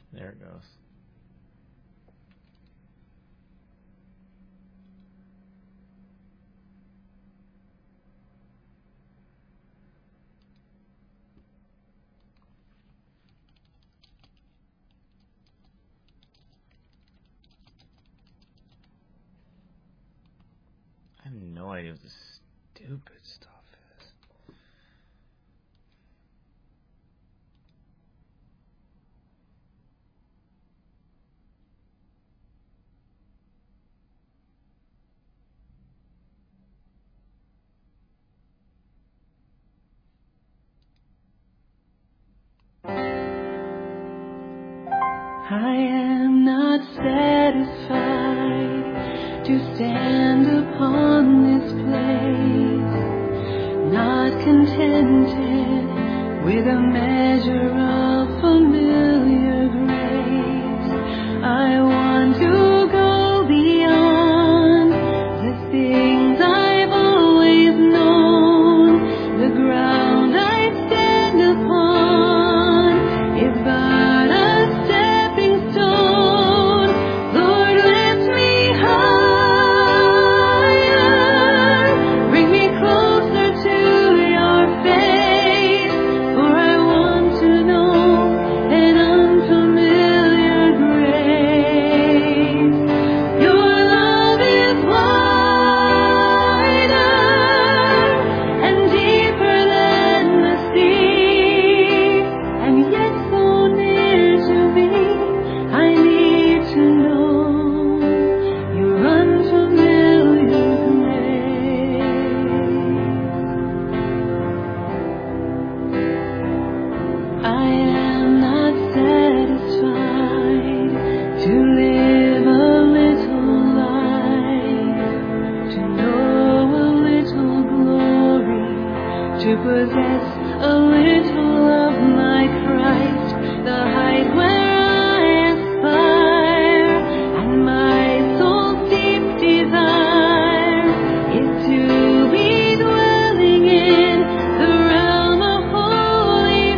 There it goes. I have no idea what this stupid stuff is. I am not satisfied to stand upon this place, not contented with a measure of familiar grace. I want to go beyond the things I've always known. The ground I stand upon is but a stepping stone. Lord, lift me higher, bring me closer to your face, for I want to know an unfamiliar grace. Your love is wider and deeper than the sea, and yet so near to me. I need to know your unfamiliar grace. I am not satisfied to live a little life, to know a little glory, to possess a little of my Christ, the height where I aspire, and my soul's deep desire is to be dwelling in the realm of holy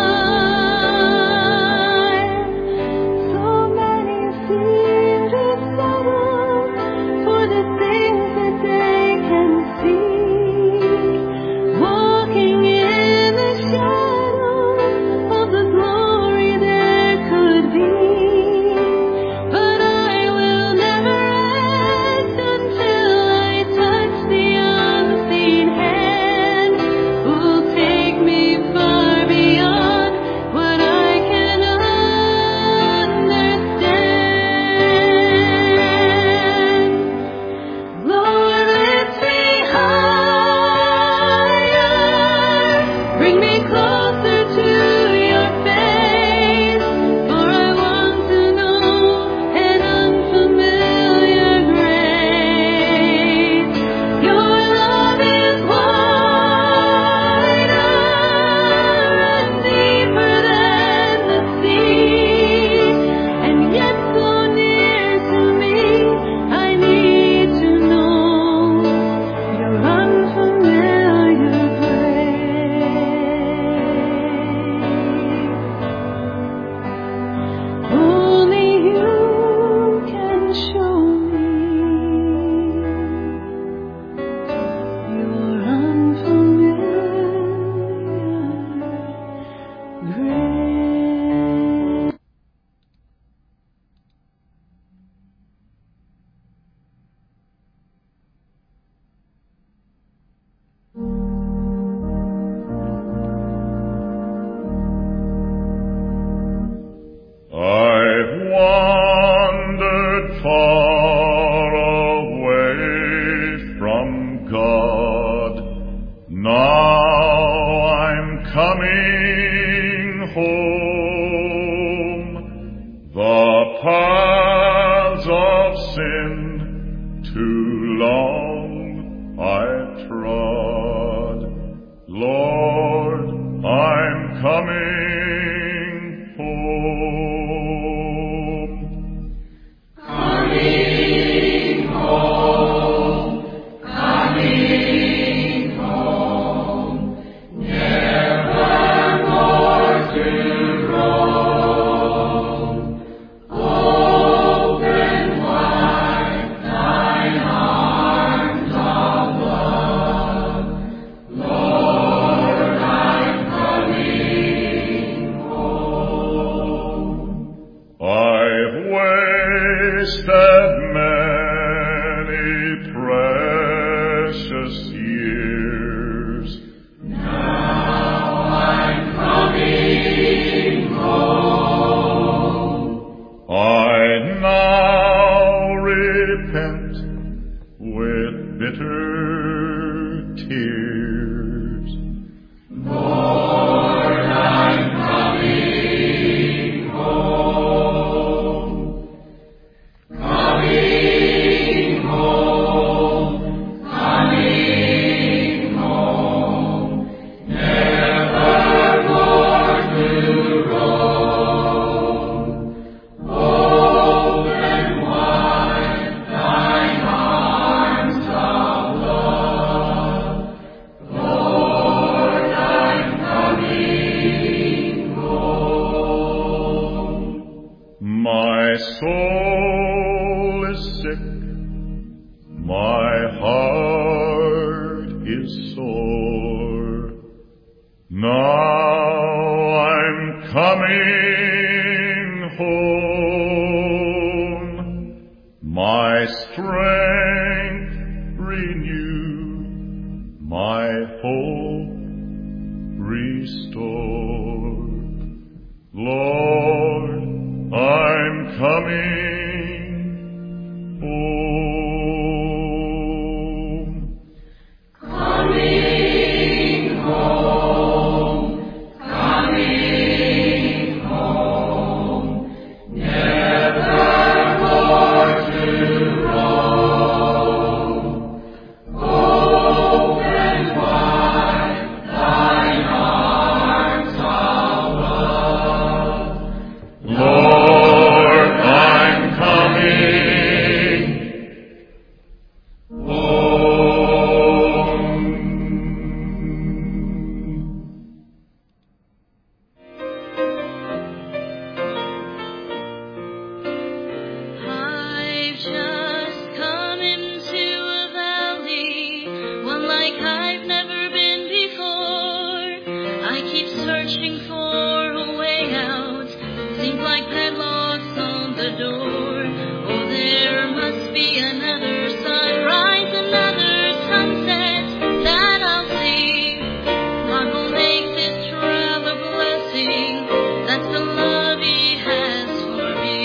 fire. So many seem to settle for the things that they can see, walking in the shadow of the glory there could be. But I will never rest until I touch the unseen hand who'll take me far beyond what I can understand. Lord, lift me higher, bring me closer to your face, for I want to know an unfamiliar grace. Your love is wider and deeper than the sea, and yet so near to me. I need to know your unfamiliar grace. Only you can show me your unfamiliar grace. I've wandered far away from God. Now I'm coming home. The paths of sin too long I've trod. Lord, I'm coming home. Coming home, coming home, never more to roam. My soul is sick, my heart is sore. Now I'm coming home, my strength renew, my hope restore. Lord, I'm coming home. Coming home, coming home, never more to roam. Open wide thine arms above. Lord, I'm coming home. I've just come into a valley, one like I've never been before. I keep searching for a way out, seems like padlocks on the door. Oh, there must be another sunrise, another sunset that I'll see. God will make this travel a blessing, that's the love He has for me.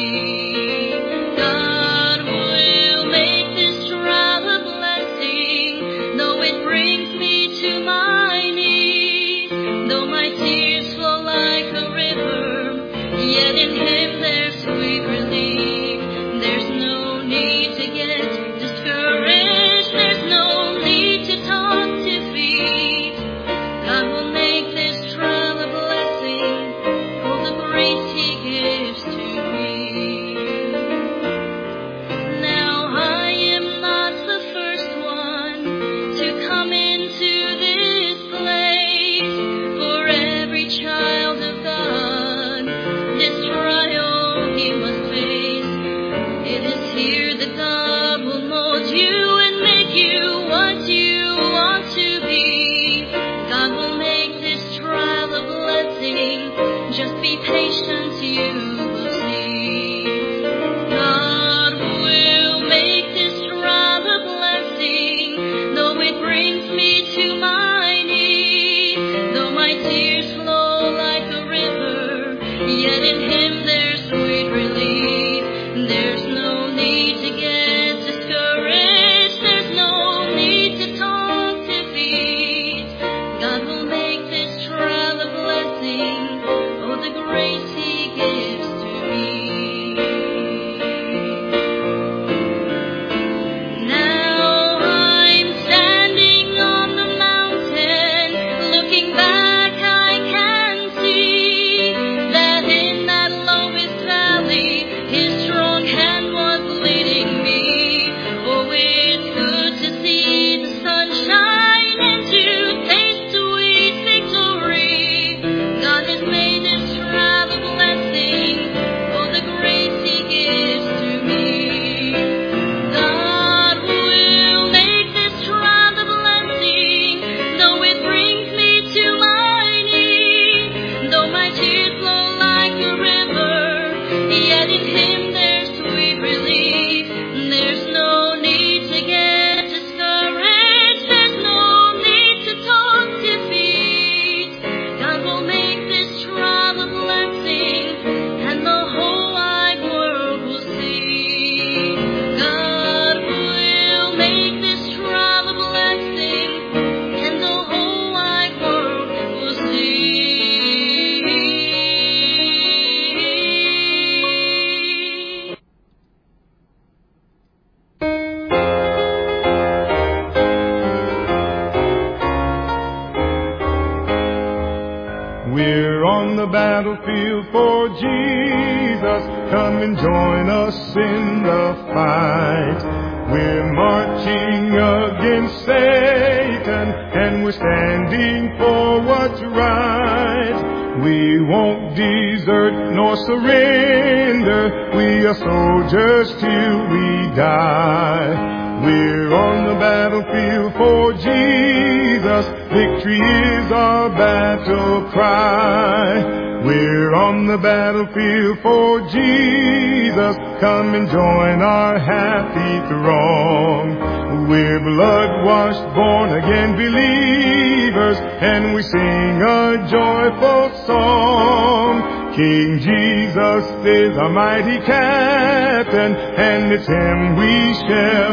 God will make this travel a blessing, though it brings me to my knees. Though my tears flow like a river, yet in Him there's sweet relief. There's no need to get discouraged, there's no need to talk defeat. God will make this trial a blessing, for the grace He gives to me. Now I am not the first one to come into this place. For every child of God, this trial he must face. It is here that God will mold you and make you what you want to be. God will make this trial a blessing, just be patient, you will see. God will make this trial a blessing, though it brings me to my knees. Though my tears flow like a river, yet in Him there's sweet relief. There's no need to get discouraged, there's no need to talk defeat. God will make this trial a blessing, oh, the grace He gives to me. Now I'm standing on the mountain, looking back I can see that in that lowest valley His strong hand was leading me. Oh, it's good to see the sunshine and to taste sweet victory. God has made this trial a blessing, oh, the grace He gives to me. God will make this trial a blessing, though it brings me to my knees. Though my tears flow like a river, yet in Him there's sweet relief. There's no need to get discouraged, there's no need to talk defeat. God will make this trial a blessing, and the whole wide world will see. God will make this trial a blessing, and the whole wide world will see. We're on the battlefield for Jesus. Come and join us in the fight. We're marching against Satan, and we're standing for what's right. We won't desert nor surrender. We are soldiers till we die. We're on the battlefield for Jesus. Victory is our battle cry. We're on the battlefield for Jesus. Come and join our happy throng. We're blood-washed, born-again believers, and we sing a joyful song. King Jesus is our mighty captain, and it's him we shall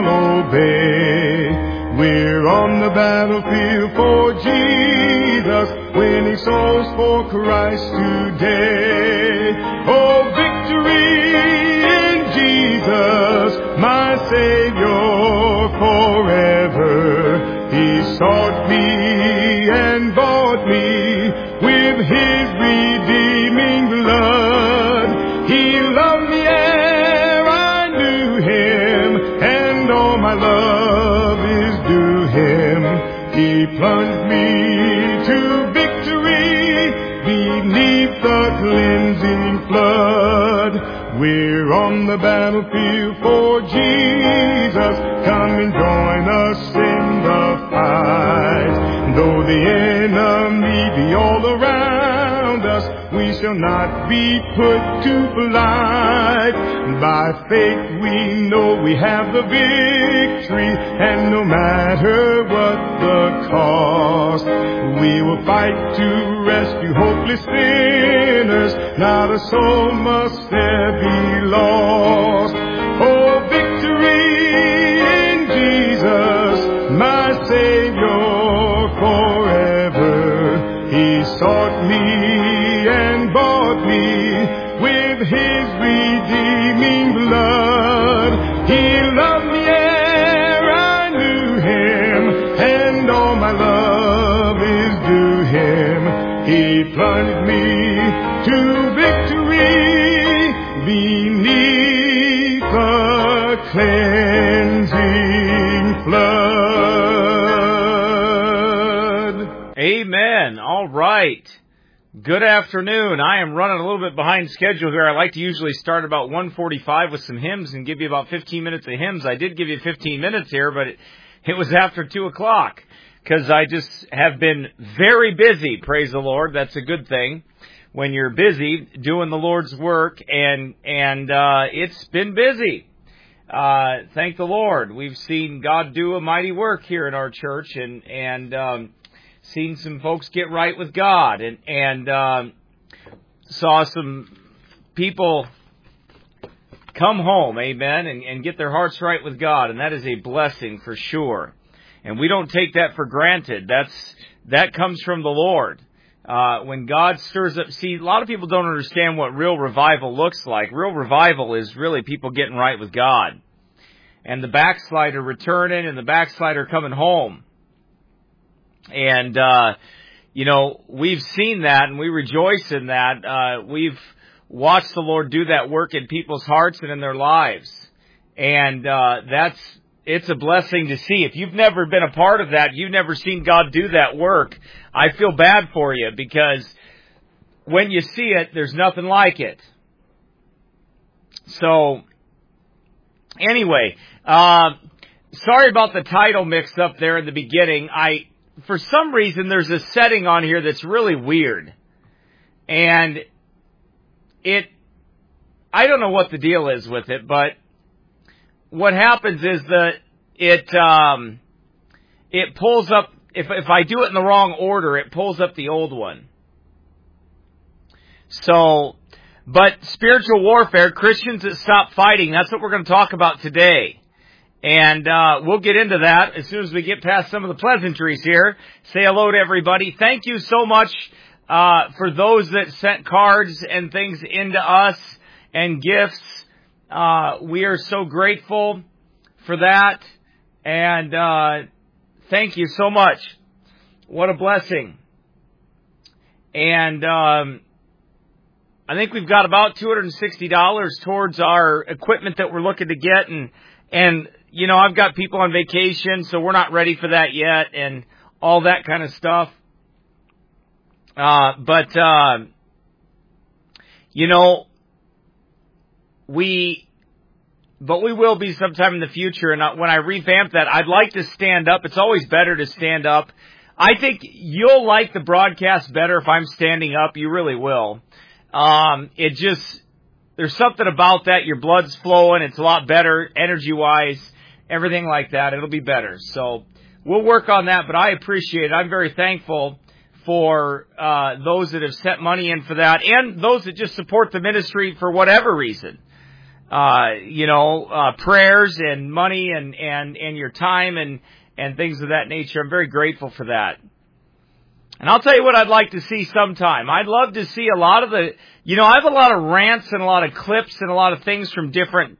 obey. We're on the battlefield for Jesus, winning souls for Christ today. Oh, victory in Jesus, my Savior forever. He sought me and bought me with his redeeming blood. He loved me ere I knew him, and all my love is due him. He plunged me to victory beneath the cleansing flood. We're on the battlefield for Jesus. Come and join us in the fight. Though the enemy be all around us, we shall not be put to flight. By faith we know we have the victory, and no matter what the cost, we will fight to rescue hopeless sinners. Not a soul must there be lost. Oh, victory in Jesus, my Savior forever. He sought me and bought me with his redeeming blood. He loved me ere I knew him, and all my love is due him. He plunged me to victory beneath the cleansing flood. Amen. All right. Good afternoon. I am running a little bit behind schedule here. I like to usually start about 1:45 with some hymns and give you about 15 minutes of hymns. I did give you 15 minutes here, but it was after 2 o'clock because I just have been very busy. Praise the Lord. That's a good thing when you're busy doing the Lord's work, and it's been busy. Thank the Lord. We've seen God do a mighty work here in our church, and seen some folks get right with God, and saw some people come home, amen, and get their hearts right with God, and that is a blessing for sure. And we don't take that for granted. That comes from the Lord. When God stirs up, see, a lot of people don't understand what real revival looks like. Real revival is really people getting right with God, and the backslider returning, and the backslider coming home. And, we've seen that, and we rejoice in that. We've watched the Lord do that work in people's hearts and in their lives. And it's a blessing to see. If you've never been a part of that, you've never seen God do that work, I feel bad for you, because when you see it, there's nothing like it. So, anyway, sorry about the title mix up there in the beginning. For some reason, there's a setting on here that's really weird. And I don't know what the deal is with it, but what happens is that it pulls up, if I do it in the wrong order, it pulls up the old one. So, but spiritual warfare, Christians that stop fighting, that's what we're going to talk about today. And we'll get into that as soon as we get past some of the pleasantries here. Say hello to everybody. Thank you so much for those that sent cards and things into us and gifts. We are so grateful for that. And thank you so much. What a blessing. And I think we've got about $260 towards our equipment that we're looking to get. And I've got people on vacation, so we're not ready for that yet, and all that kind of stuff. But we will be sometime in the future, and when I revamp that, I'd like to stand up. It's always better to stand up. I think you'll like the broadcast better if I'm standing up. You really will. There's something about that. Your blood's flowing. It's a lot better energy-wise, everything like that. It'll be better. So we'll work on that, but I appreciate it. I'm very thankful for those that have sent money in for that, and those that just support the ministry for whatever reason. Prayers and money and your time and things of that nature. I'm very grateful for that. And I'll tell you what I'd like to see sometime. I'd love to see a lot of I have a lot of rants and a lot of clips and a lot of things from different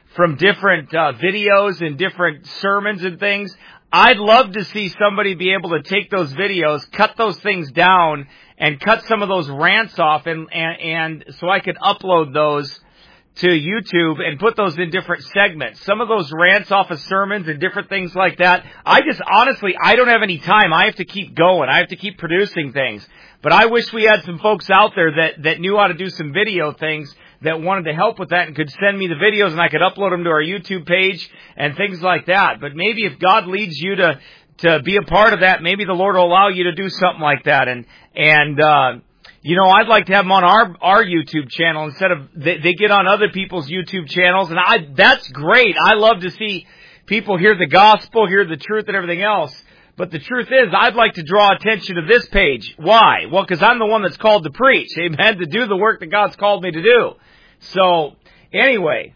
videos and different sermons and things. I'd love to see somebody be able to take those videos, cut those things down, and cut some of those rants off, and so I could upload those to YouTube and put those in different segments. Some of those rants off of sermons and different things like that. I don't have any time. I have to keep going. I have to keep producing things. But I wish we had some folks out there that knew how to do some video things, that wanted to help with that and could send me the videos and I could upload them to our YouTube page and things like that. But maybe if God leads you to be a part of that, maybe the Lord will allow you to do something like that. I'd like to have them on our YouTube channel instead of they get on other people's YouTube channels, and that's great. I love to see people hear the gospel, hear the truth and everything else. But the truth is, I'd like to draw attention to this page. Why? Well, because I'm the one that's called to preach, amen, to do the work that God's called me to do. So, anyway,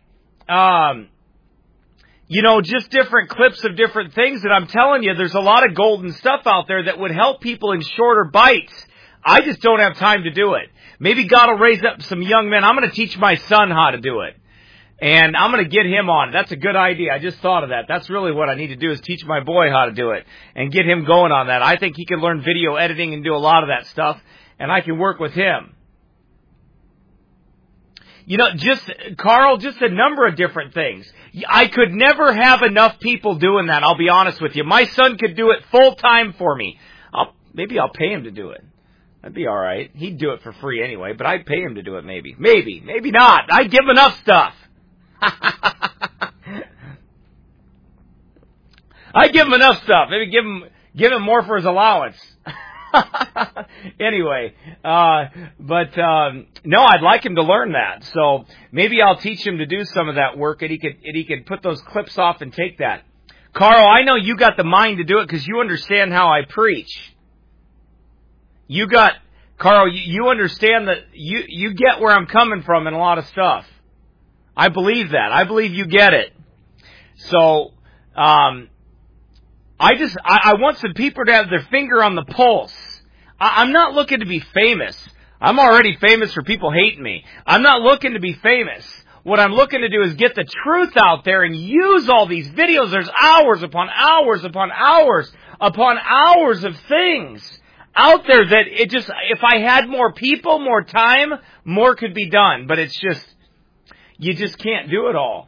just different clips of different things that I'm telling you, there's a lot of golden stuff out there that would help people in shorter bites. I just don't have time to do it. Maybe God will raise up some young men. I'm going to teach my son how to do it. And I'm going to get him on. That's a good idea. I just thought of that. That's really what I need to do, is teach my boy how to do it and get him going on that. I think he can learn video editing and do a lot of that stuff, and I can work with him. Carl, just a number of different things. I could never have enough people doing that, I'll be honest with you. My son could do it full time for me. Maybe I'll pay him to do it. That'd be all right. He'd do it for free anyway, but I'd pay him to do it maybe. Maybe not. I'd give him enough stuff. I'd give him enough stuff. Maybe give him more for his allowance. Anyway, no, I'd like him to learn that. So maybe I'll teach him to do some of that work, and he could put those clips off and take that. Carl, I know you got the mind to do it because you understand how I preach. Carl, you understand that you get where I'm coming from in a lot of stuff. I believe that. I believe you get it. So, I want some people to have their finger on the pulse. I'm not looking to be famous. I'm already famous for people hating me. I'm not looking to be famous. What I'm looking to do is get the truth out there and use all these videos. There's hours upon hours upon hours upon hours of things out there that if I had more people, more time, more could be done. But it's just, you just can't do it all.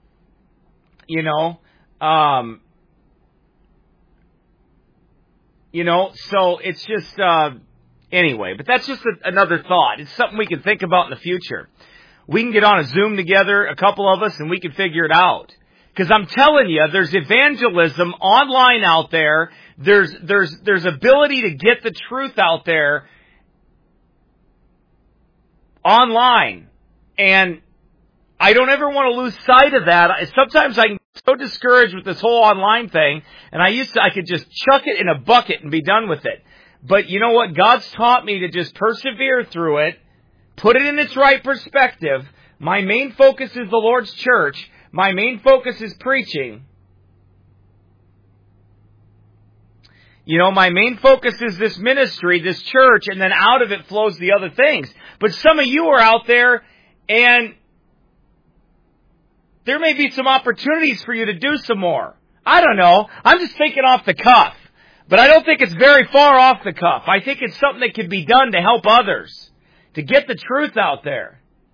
So it's just, anyway, but that's just another thought. It's something we can think about in the future. We can get on a Zoom together, a couple of us, and we can figure it out. Because I'm telling you, there's evangelism online out there. There's ability to get the truth out there online. And I don't ever want to lose sight of that. Sometimes I get so discouraged with this whole online thing, and I could just chuck it in a bucket and be done with it. But you know what? God's taught me to just persevere through it, put it in its right perspective. My main focus is the Lord's church. My main focus is preaching. My main focus is this ministry, this church, and then out of it flows the other things. But some of you are out there, and there may be some opportunities for you to do some more. I don't know. I'm just thinking off the cuff. But I don't think it's very far off the cuff. I think it's something that could be done to help others, to get the truth out there.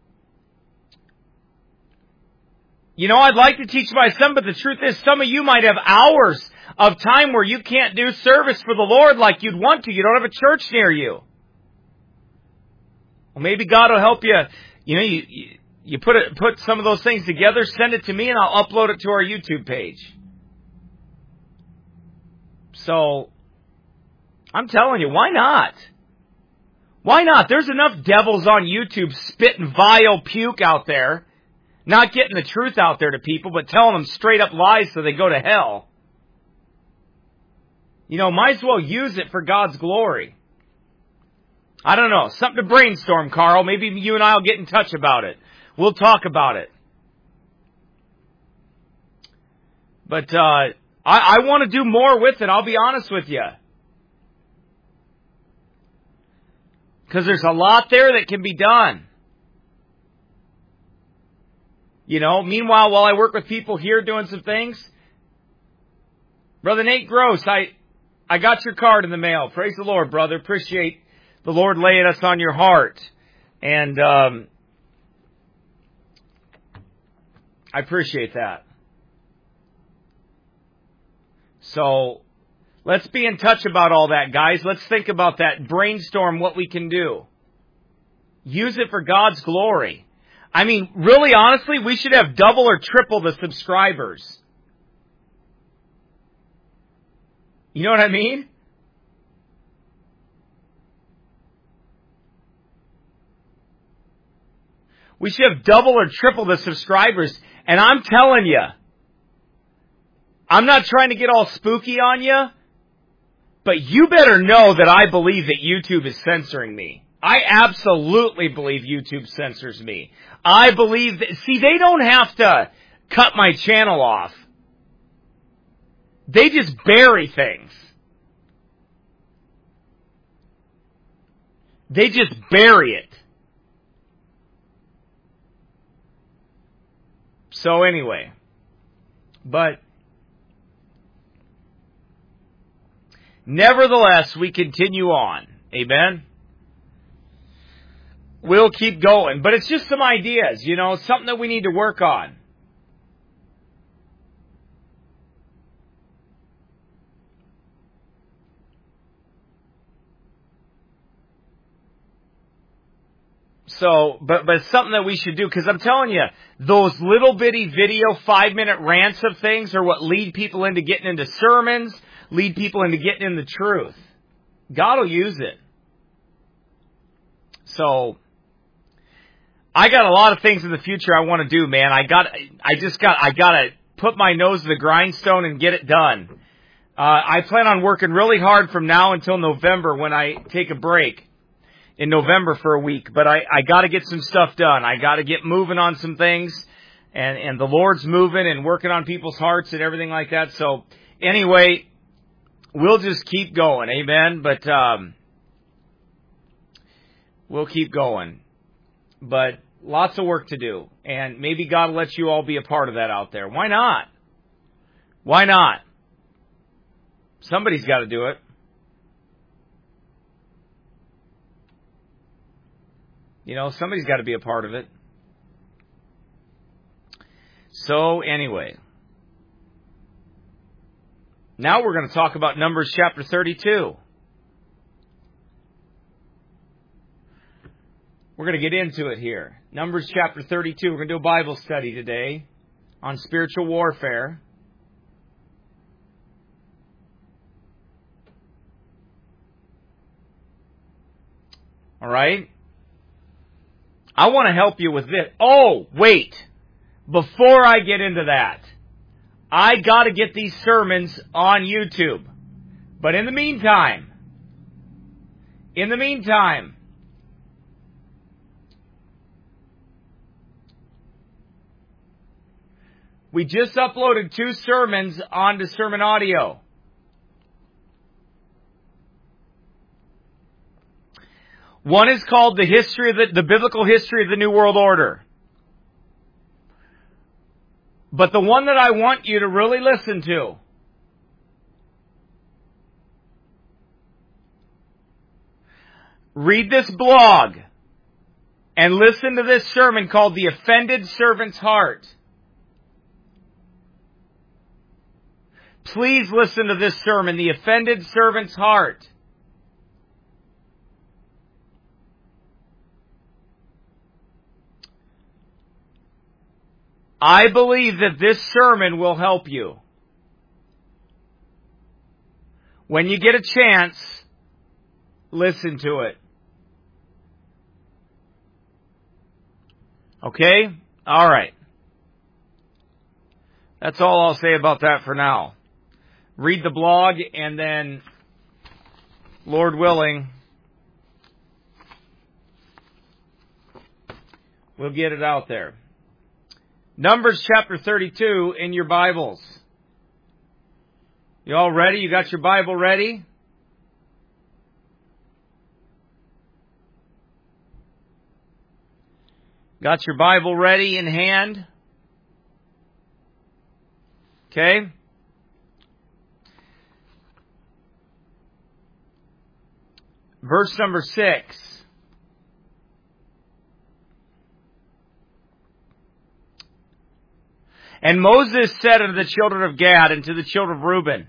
I'd like to teach my son, but the truth is some of you might have hours of time where you can't do service for the Lord like you'd want to. You don't have a church near you. Well, maybe God will help you. You know, you put some of those things together, send it to me, and I'll upload it to our YouTube page. So, I'm telling you, why not? Why not? There's enough devils on YouTube spitting vile puke out there, not getting the truth out there to people, but telling them straight up lies so they go to hell. You know, might as well use it for God's glory. I don't know. Something to brainstorm, Carl. Maybe you and I will get in touch about it. We'll talk about it. But I want to do more with it, I'll be honest with you. Because there's a lot there that can be done. You know, meanwhile, while I work with people here doing some things, Brother Nate Gross, I got your card in the mail. Praise the Lord, brother. Appreciate the Lord laying us on your heart. And I appreciate that. So, let's be in touch about all that, guys. Let's think about that. Brainstorm what we can do. Use it for God's glory. I mean, really, honestly, we should have double or triple the subscribers. You know what I mean? We should have double or triple the subscribers. And I'm telling you, I'm not trying to get all spooky on you, but you better know that I believe that YouTube is censoring me. I absolutely believe YouTube censors me. I believe that, see, they don't have to cut my channel off. They just bury things. They just bury it. So anyway, but nevertheless, we continue on. Amen? We'll keep going. But it's just some ideas, you know, something that we need to work on. So, but it's something that we should do, because I'm telling you, those little bitty video 5-minute rants of things are what lead people into getting into sermons, lead people into getting in the truth. God will use it. So, I got a lot of things in the future I want to do, man. I gotta put my nose to the grindstone and get it done. I plan on working really hard from now until November when I take a break. In November for a week, but I got to get some stuff done. I got to get moving on some things, and the Lord's moving and working on people's hearts and everything like that. So anyway, we'll just keep going, amen. But we'll keep going. But lots of work to do, and maybe God will let you all be a part of that out there. Why not? Why not? Somebody's got to do it. You know, somebody's got to be a part of it. So, anyway. Now we're going to talk about Numbers chapter 32. We're going to get into it here. Numbers chapter 32. We're going to do a Bible study today on spiritual warfare. All right? I want to help you with this. Oh, wait. Before I get into that, I got to get these sermons on YouTube. But in the meantime, we just uploaded 2 sermons onto Sermon Audio. One is called the Biblical History of the New World Order. But the one that I want you to really listen to read this blog and listen to this sermon called The Offended Servant's Heart. Please listen to this sermon, The Offended Servant's Heart. I believe that this sermon will help you. When you get a chance, listen to it. Okay? All right. That's all I'll say about that for now. Read the blog, and then, Lord willing, we'll get it out there. Numbers chapter 32 in your Bibles. You all ready? You got your Bible ready? Got your Bible ready in hand? Okay? Verse number 6. And Moses said unto the children of Gad and to the children of Reuben,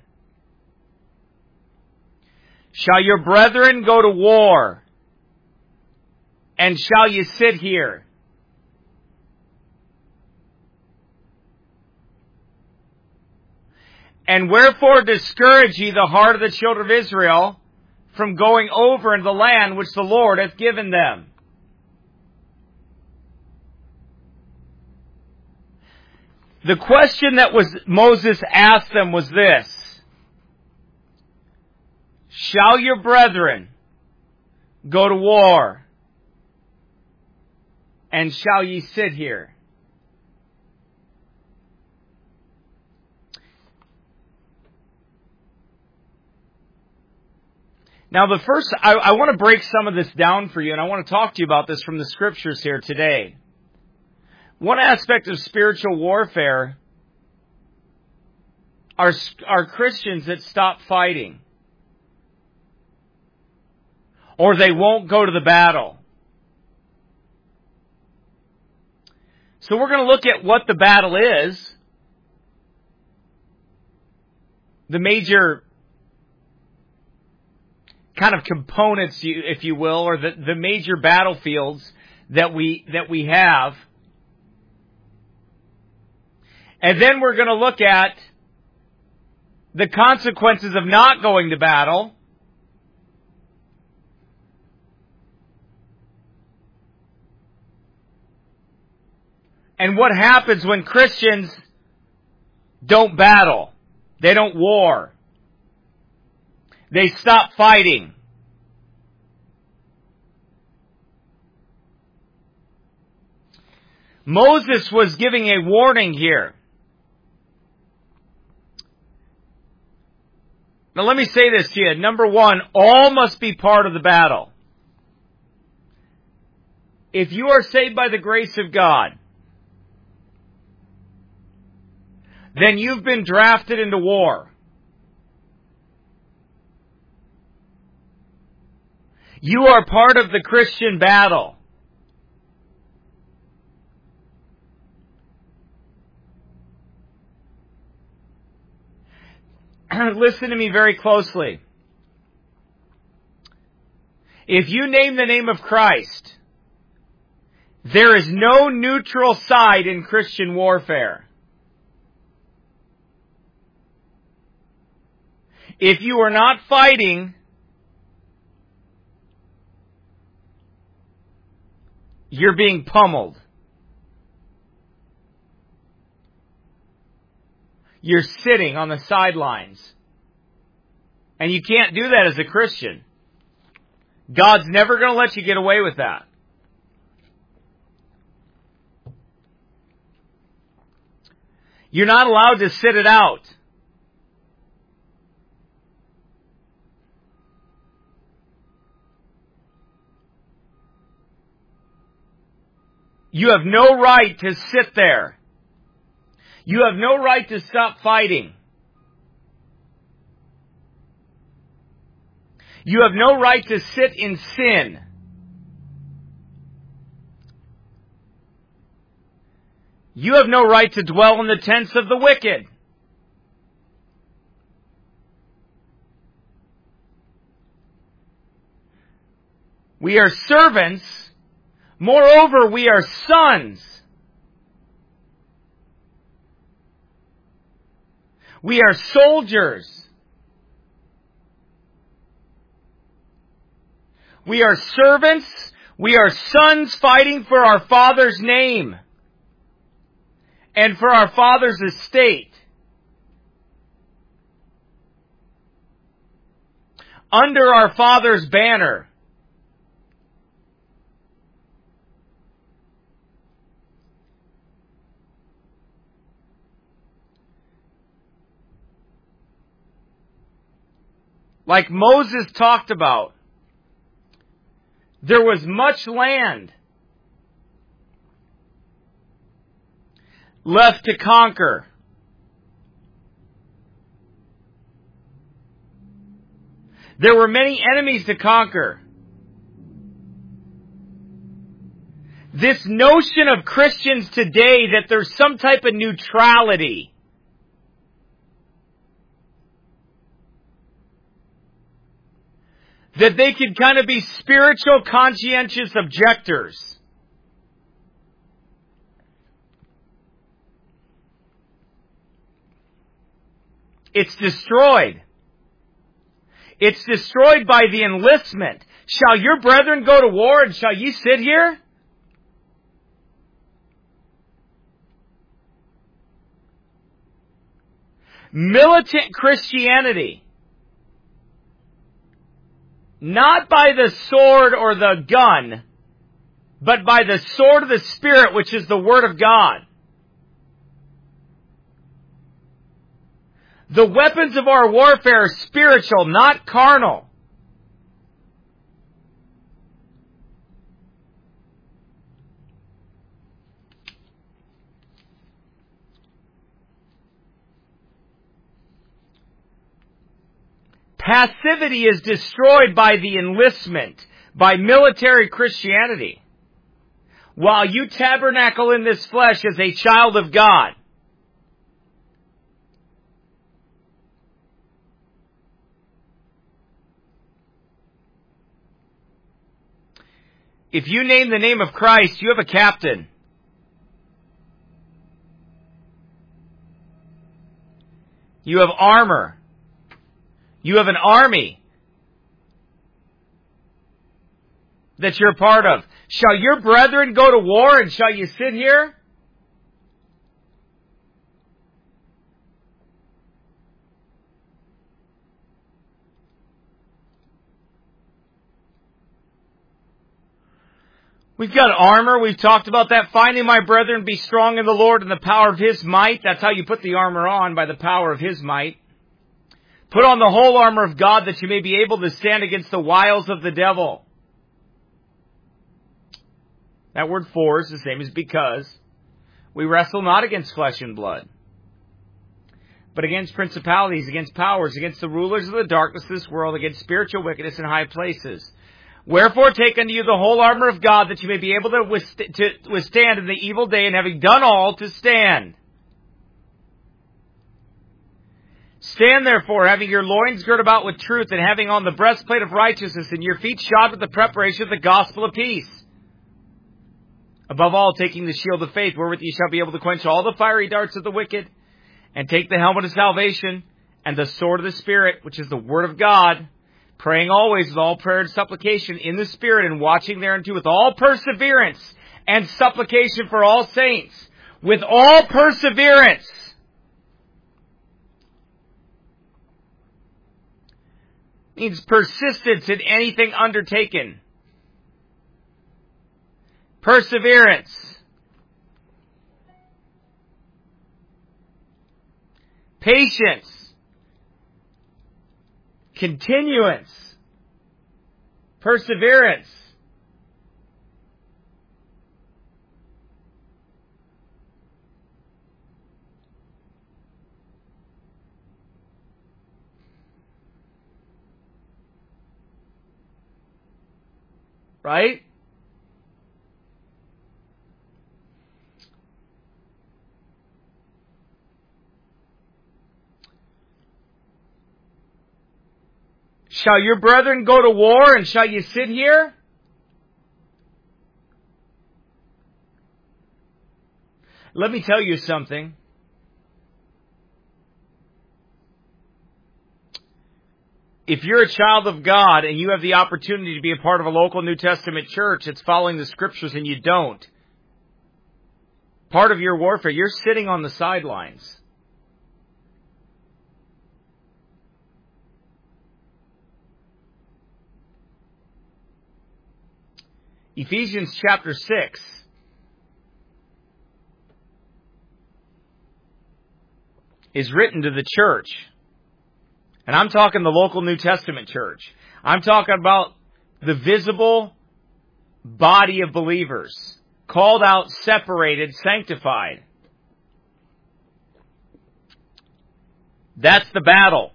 shall your brethren go to war, and shall ye sit here? And wherefore discourage ye the heart of the children of Israel from going over into the land which the Lord hath given them? The question that Moses asked them was this: shall your brethren go to war, and shall ye sit here? Now I want to break some of this down for you, and I want to talk to you about this from the Scriptures here today. One aspect of spiritual warfare are Christians that stop fighting, or they won't go to the battle. So we're going to look at what the battle is, the major kind of components, if you will, or the major battlefields that we have. And then we're going to look at the consequences of not going to battle. And what happens when Christians don't battle? They don't war. They stop fighting. Moses was giving a warning here. Now let me say this to you. Number one, all must be part of the battle. If you are saved by the grace of God, then you've been drafted into war. You are part of the Christian battle. Listen to me very closely. If you name the name of Christ, there is no neutral side in Christian warfare. If you are not fighting, you're being pummeled. You're sitting on the sidelines. And you can't do that as a Christian. God's never going to let you get away with that. You're not allowed to sit it out. You have no right to sit there. You have no right to stop fighting. You have no right to sit in sin. You have no right to dwell in the tents of the wicked. We are servants. Moreover, we are sons. We are soldiers. We are servants. We are sons fighting for our Father's name and for our Father's estate. Under our Father's banner. Like Moses talked about, there was much land left to conquer. There were many enemies to conquer. This notion of Christians today that there's some type of neutrality, that they could kind of be spiritual, conscientious objectors. It's destroyed. It's destroyed by the enlistment. Shall your brethren go to war, and shall ye sit here? Militant Christianity. Not by the sword or the gun, but by the sword of the Spirit, which is the Word of God. The weapons of our warfare are spiritual, not carnal. Passivity is destroyed by the enlistment, by military Christianity. While you tabernacle in this flesh as a child of God. If you name the name of Christ, you have a captain. You have armor. You have an army that you're part of. Shall your brethren go to war, and shall you sit here? We've got armor. We've talked about that. Finally, my brethren, be strong in the Lord and the power of His might. That's how you put the armor on, by the power of His might. Put on the whole armor of God that you may be able to stand against the wiles of the devil. That word for is the same as because. We wrestle not against flesh and blood, but against principalities, against powers, against the rulers of the darkness of this world, against spiritual wickedness in high places. Wherefore take unto you the whole armor of God, that you may be able to withstand in the evil day, and having done all, to stand. Stand therefore, having your loins girt about with truth, and having on the breastplate of righteousness, and your feet shod with the preparation of the gospel of peace. Above all, taking the shield of faith, wherewith ye shall be able to quench all the fiery darts of the wicked, and take the helmet of salvation, and the sword of the Spirit, which is the word of God, praying always with all prayer and supplication in the Spirit, and watching thereunto with all perseverance and supplication for all saints. With all perseverance. Means persistence in anything undertaken. Perseverance. Patience. Continuance. Perseverance. Right? Shall your brethren go to war, and shall you sit here? Let me tell you something. if you're a child of God and you have the opportunity to be a part of a local New Testament church that's following the Scriptures and you don't, part of your warfare, you're sitting on the sidelines. Ephesians chapter 6 is written to the church. And I'm talking the local New Testament church. I'm talking about the visible body of believers, called out, separated, sanctified. That's the battle.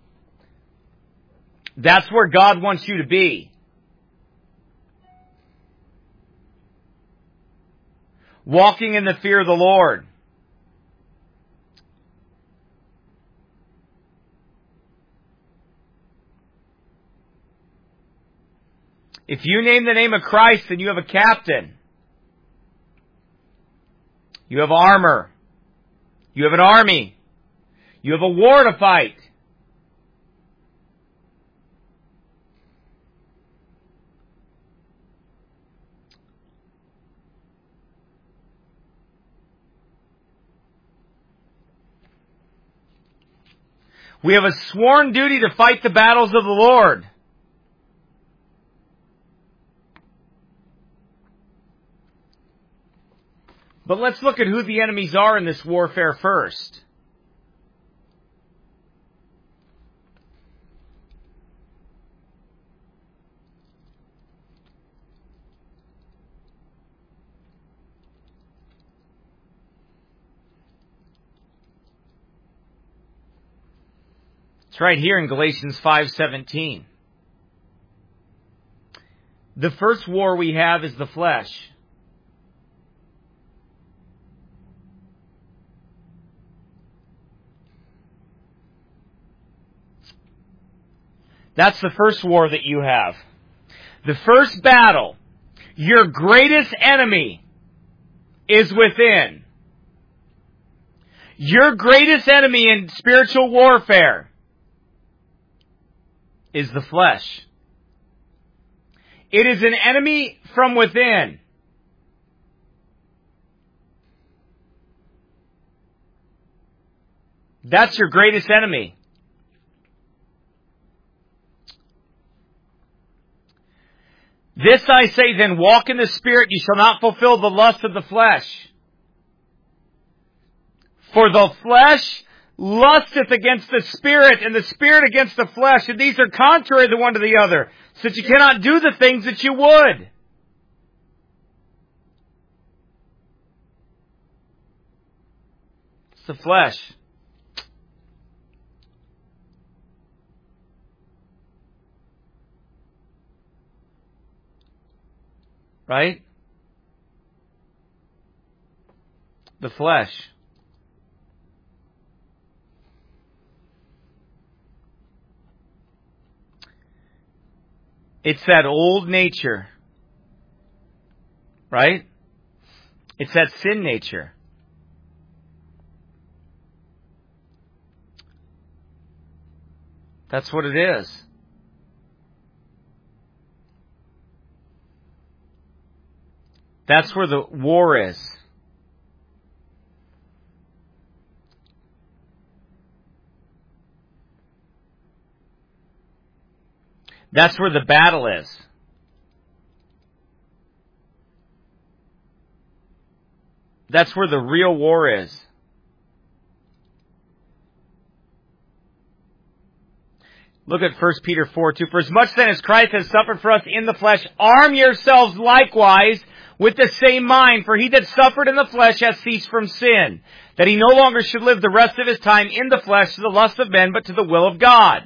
That's where God wants you to be. Walking in the fear of the Lord. If you name the name of Christ, then you have a captain. You have armor. You have an army. You have a war to fight. We have a sworn duty to fight the battles of the Lord. But let's look at who the enemies are in this warfare first. It's right here in Galatians 5:17. The first war we have is the flesh. That's the first war that you have. The first battle, your greatest enemy, is within. Your greatest enemy in spiritual warfare is the flesh. It is an enemy from within. That's your greatest enemy. This I say then, walk in the Spirit, you shall not fulfill the lust of the flesh. For the flesh lusteth against the Spirit, and the Spirit against the flesh, and these are contrary the one to the other, so that you cannot do the things that you would. It's the flesh. Right? The flesh. It's that old nature. Right? It's that sin nature. That's what it is. That's where the war is. That's where the battle is. That's where the real war is. Look at 1 Peter 4:2. For as much then as Christ has suffered for us in the flesh, arm yourselves likewise with the same mind, for he that suffered in the flesh hath ceased from sin, that he no longer should live the rest of his time in the flesh to the lust of men, but to the will of God.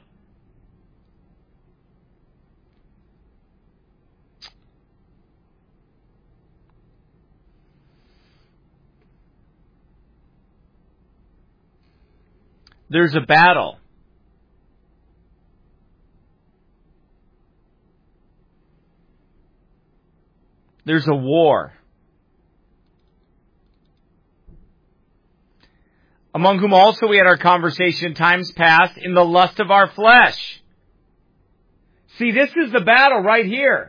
There's a battle. There's a war. Among whom also we had our conversation in times past in the lust of our flesh, See, this is the battle right here.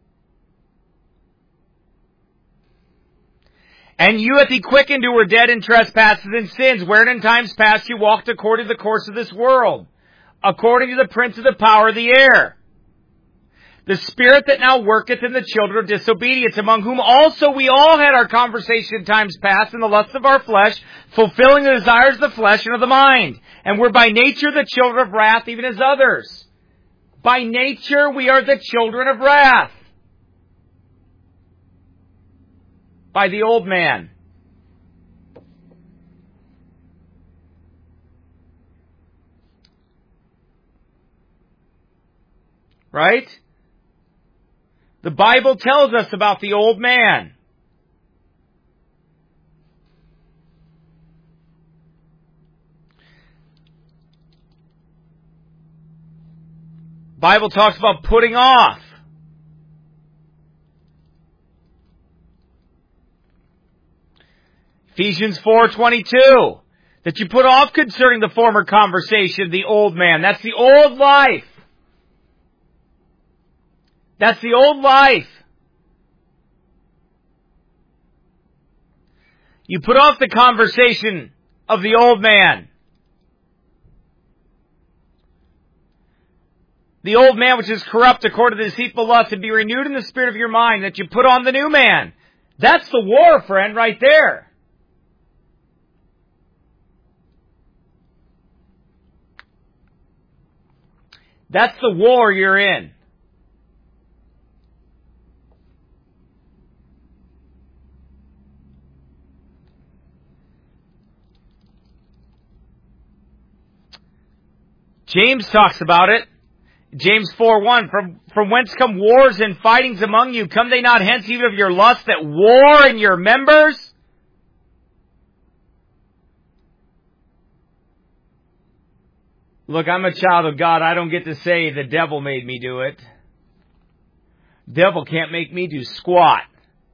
And you hath he quickened who were dead in trespasses and sins, wherein in times past you walked according to the course of this world, according to the prince of the power of the air, the spirit that now worketh in the children of disobedience, among whom also we all had our conversation in times past in the lusts of our flesh, fulfilling the desires of the flesh and of the mind. And we're by nature the children of wrath, even as others. By nature we are the children of wrath. By the old man. Right? The Bible tells us about the old man. Bible talks about putting off. Ephesians 4:22, that you put off concerning the former conversation, the old man. That's the old life. That's the old life. You put off the conversation of the old man. The old man which is corrupt according to the deceitful lust, and be renewed in the spirit of your mind, that you put on the new man. That's the war, friend, right there. That's the war you're in. James talks about it. James 4:1, from whence come wars and fightings among you? Come they not hence even of your lust that war in your members? Look, I'm a child of God. I don't get to say the devil made me do it. Devil can't make me do squat.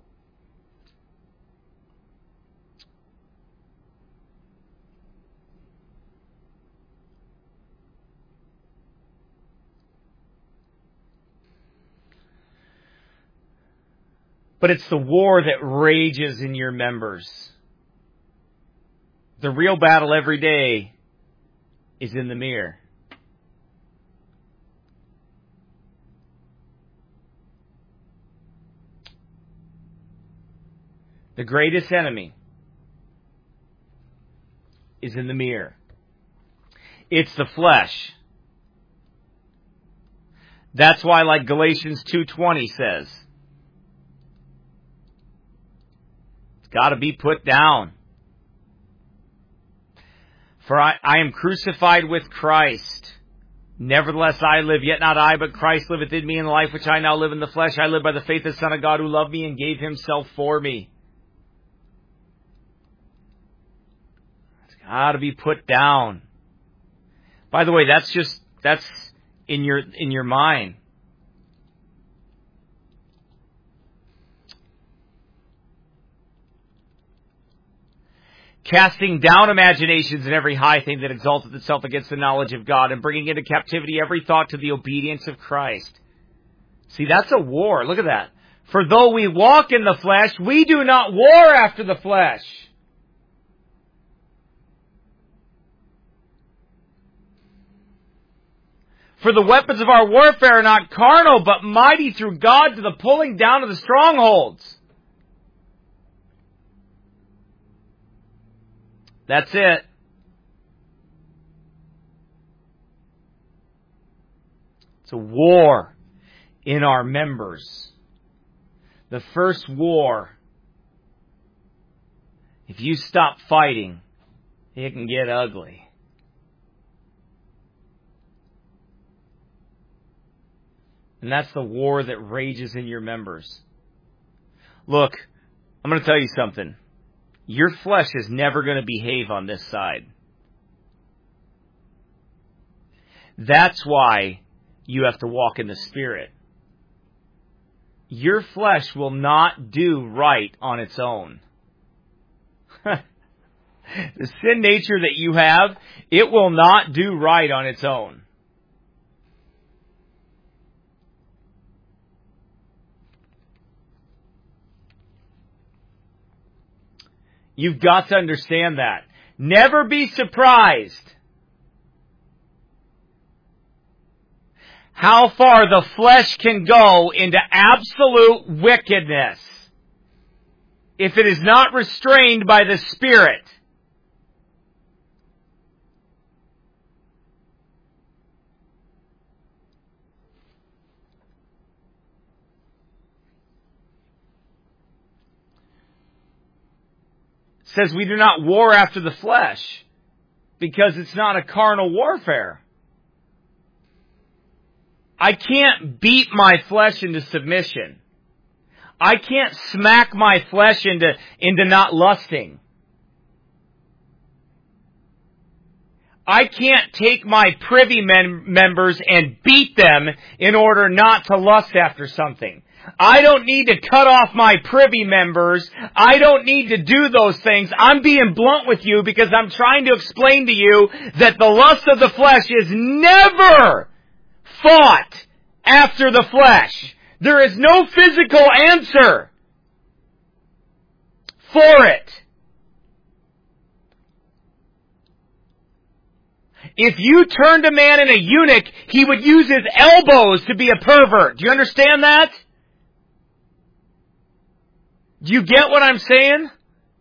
But it's the war that rages in your members. The real battle every day is in the mirror. The greatest enemy is in the mirror. It's the flesh. That's why, like Galatians 2:20 says, got to be put down. For I am crucified with Christ. Nevertheless I live, yet not I, but Christ liveth in me. In the life which I now live in the flesh, I live by the faith of the Son of God, who loved me and gave himself for me. It's got to be put down. By the way, that's in your mind. Casting down imaginations and every high thing that exalteth itself against the knowledge of God, and bringing into captivity every thought to the obedience of Christ. See, that's a war. Look at that. For though we walk in the flesh, we do not war after the flesh. For the weapons of our warfare are not carnal, but mighty through God to the pulling down of the strongholds. That's it. It's a war in our members. The first war, if you stop fighting, it can get ugly. And that's the war that rages in your members. Look, I'm going to tell you something. Your flesh is never going to behave on this side. That's why you have to walk in the Spirit. Your flesh will not do right on its own. The sin nature that you have, it will not do right on its own. You've got to understand that. Never be surprised how far the flesh can go into absolute wickedness if it is not restrained by the Spirit. It says we do not war after the flesh because it's not a carnal warfare. I can't beat my flesh into submission. I can't smack my flesh into not lusting. I can't take my privy members and beat them in order not to lust after something. I don't need to cut off my privy members. I don't need to do those things. I'm being blunt with you because I'm trying to explain to you that the lust of the flesh is never fought after the flesh. There is no physical answer for it. If you turned a man in a eunuch, he would use his elbows to be a pervert. Do you understand that? Do you get what I'm saying?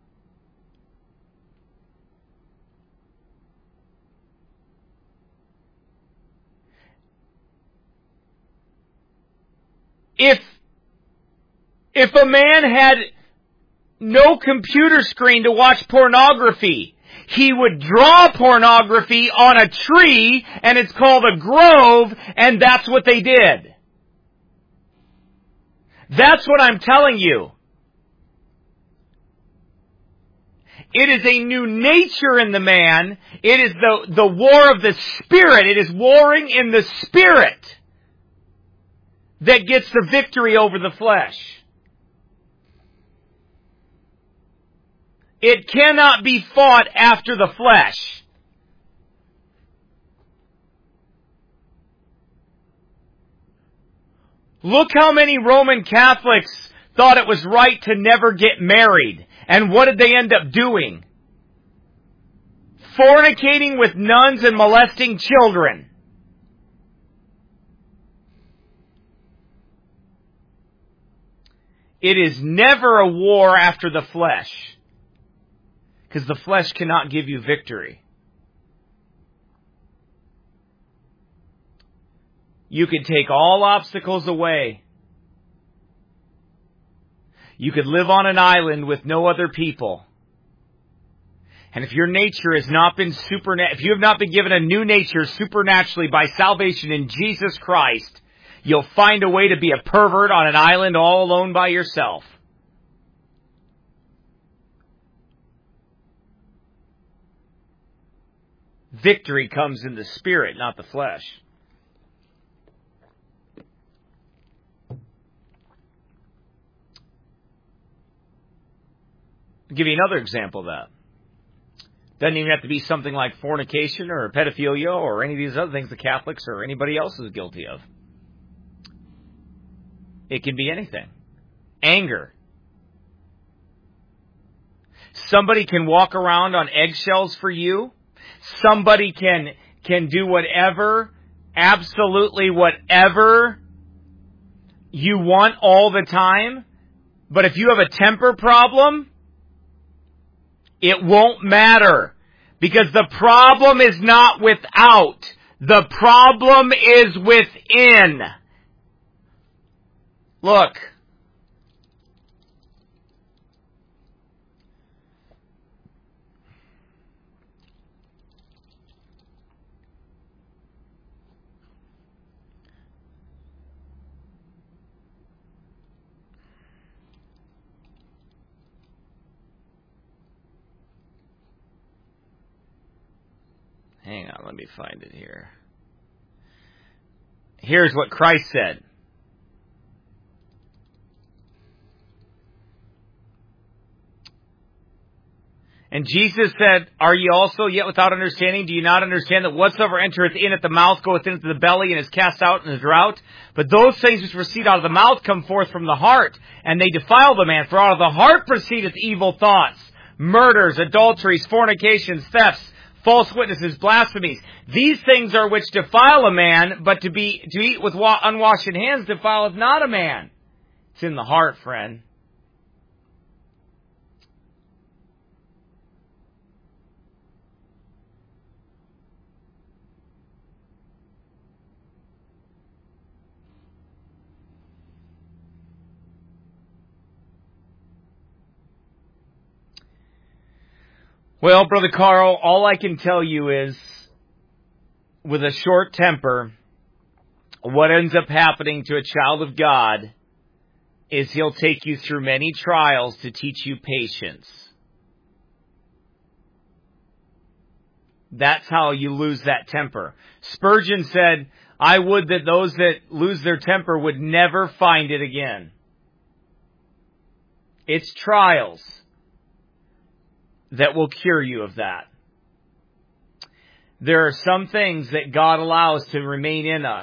If a man had no computer screen to watch pornography, he would draw pornography on a tree, and it's called a grove, and that's what they did. That's what I'm telling you. It is a new nature in the man. It is the war of the Spirit. It is warring in the Spirit that gets the victory over the flesh. It cannot be fought after the flesh. Look how many Roman Catholics thought it was right to never get married. And what did they end up doing? Fornicating with nuns and molesting children. It is never a war after the flesh, because the flesh cannot give you victory. You can take all obstacles away. You could live on an island with no other people. And if your nature has not been if you have not been given a new nature supernaturally by salvation in Jesus Christ, you'll find a way to be a pervert on an island all alone by yourself. Victory comes in the Spirit, not the flesh. I'll give you another example of that. Doesn't even have to be something like fornication or pedophilia or any of these other things the Catholics or anybody else is guilty of. It can be anything. Anger. Somebody can walk around on eggshells for you. Somebody can do whatever, absolutely whatever you want all the time. But if you have a temper problem, it won't matter, because the problem is not without. The problem is within. Look. Hang on, let me find it here. Here's what Christ said. And Jesus said, "Are ye also yet without understanding? Do ye not understand that whatsoever entereth in at the mouth goeth into the belly and is cast out in a drought? But those things which proceed out of the mouth come forth from the heart, and they defile the man. For out of the heart proceedeth evil thoughts, murders, adulteries, fornications, thefts, false witnesses, blasphemies. These things are which defile a man, but to eat with unwashed hands defileth not a man. It's in the heart, friend. Well, Brother Carl, all I can tell you is, with a short temper, what ends up happening to a child of God is he'll take you through many trials to teach you patience. That's how you lose that temper. Spurgeon said, I would that those that lose their temper would never find it again. It's trials that will cure you of that. There are some things that God allows to remain in us.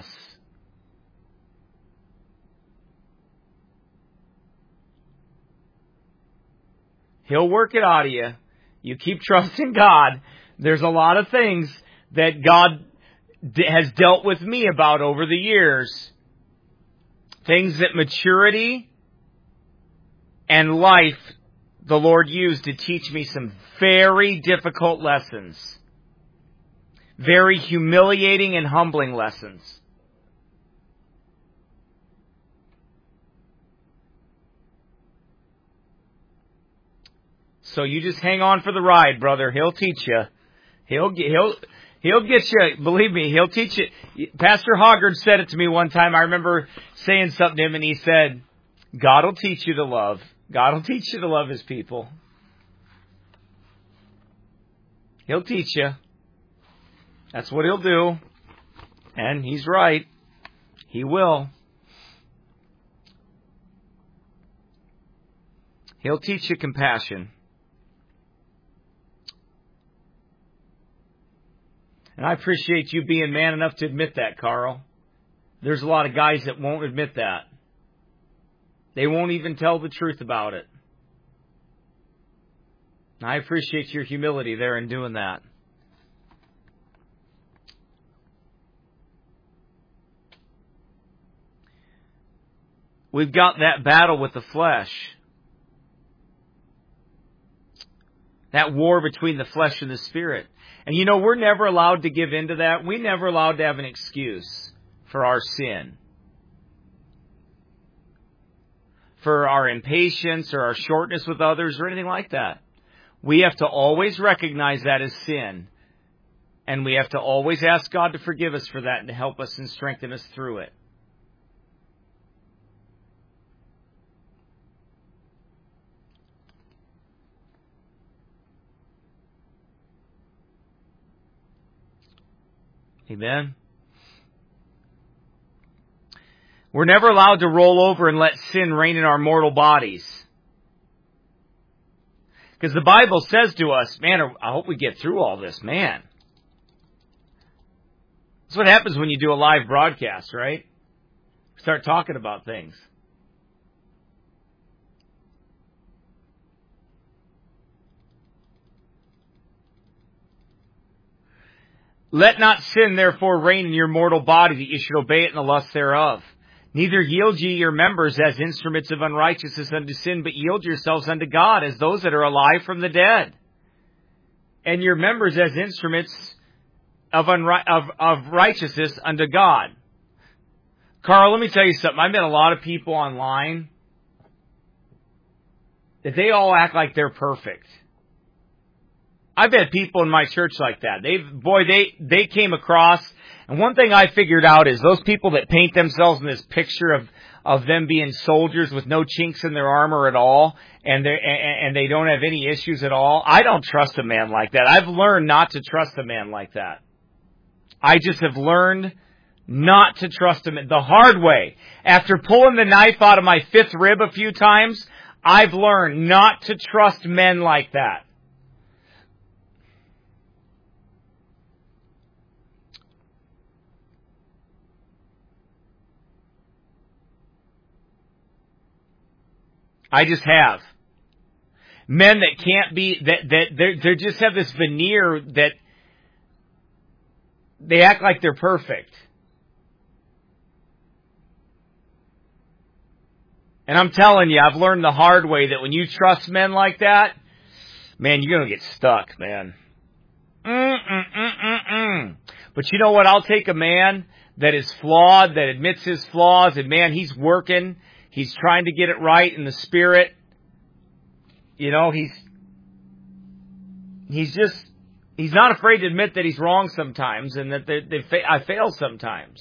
He'll work it out of you. You keep trusting God. There's a lot of things that God has dealt with me about over the years. Things that maturity and life the Lord used to teach me some very difficult lessons. Very humiliating and humbling lessons. So you just hang on for the ride, brother. He'll teach you. He'll get you. Believe me, he'll teach you. Pastor Hoggard said it to me one time. I remember saying something to him, and he said, God will teach you to love. God will teach you to love His people. He'll teach you. That's what He'll do. And He's right. He will. He'll teach you compassion. And I appreciate you being man enough to admit that, Carl. There's a lot of guys that won't admit that. They won't even tell the truth about it. I appreciate your humility there in doing that. We've got that battle with the flesh. That war between the flesh and the spirit. And you know, we're never allowed to give in to that. We're never allowed to have an excuse for our sin. For our impatience or our shortness with others or anything like that. We have to always recognize that as sin. And we have to always ask God to forgive us for that and to help us and strengthen us through it. Amen. We're never allowed to roll over and let sin reign in our mortal bodies. Because the Bible says to us, man, I hope we get through all this, man. That's what happens when you do a live broadcast, right? Start talking about things. Let not sin therefore reign in your mortal body, that you should obey it in the lust thereof. Neither yield ye your members as instruments of unrighteousness unto sin, but yield yourselves unto God as those that are alive from the dead. And your members as instruments of righteousness unto God. Carl, let me tell you something. I've met a lot of people online that they all act like they're perfect. I've had people in my church like that. They came across, and one thing I figured out is those people that paint themselves in this picture of them being soldiers with no chinks in their armor at all, and they don't have any issues at all. I don't trust a man like that. I've learned not to trust a man like that. I just have learned not to trust him the hard way. After pulling the knife out of my fifth rib a few times, I've learned not to trust men like that. I just have. Men that can't be, that they just have this veneer that they act like they're perfect. And I'm telling you, I've learned the hard way that when you trust men like that, man, you're going to get stuck, man. But you know what? I'll take a man that is flawed, that admits his flaws, and man, he's working. He's trying to get it right in the spirit. You know, he's not afraid to admit that he's wrong sometimes and that I fail sometimes.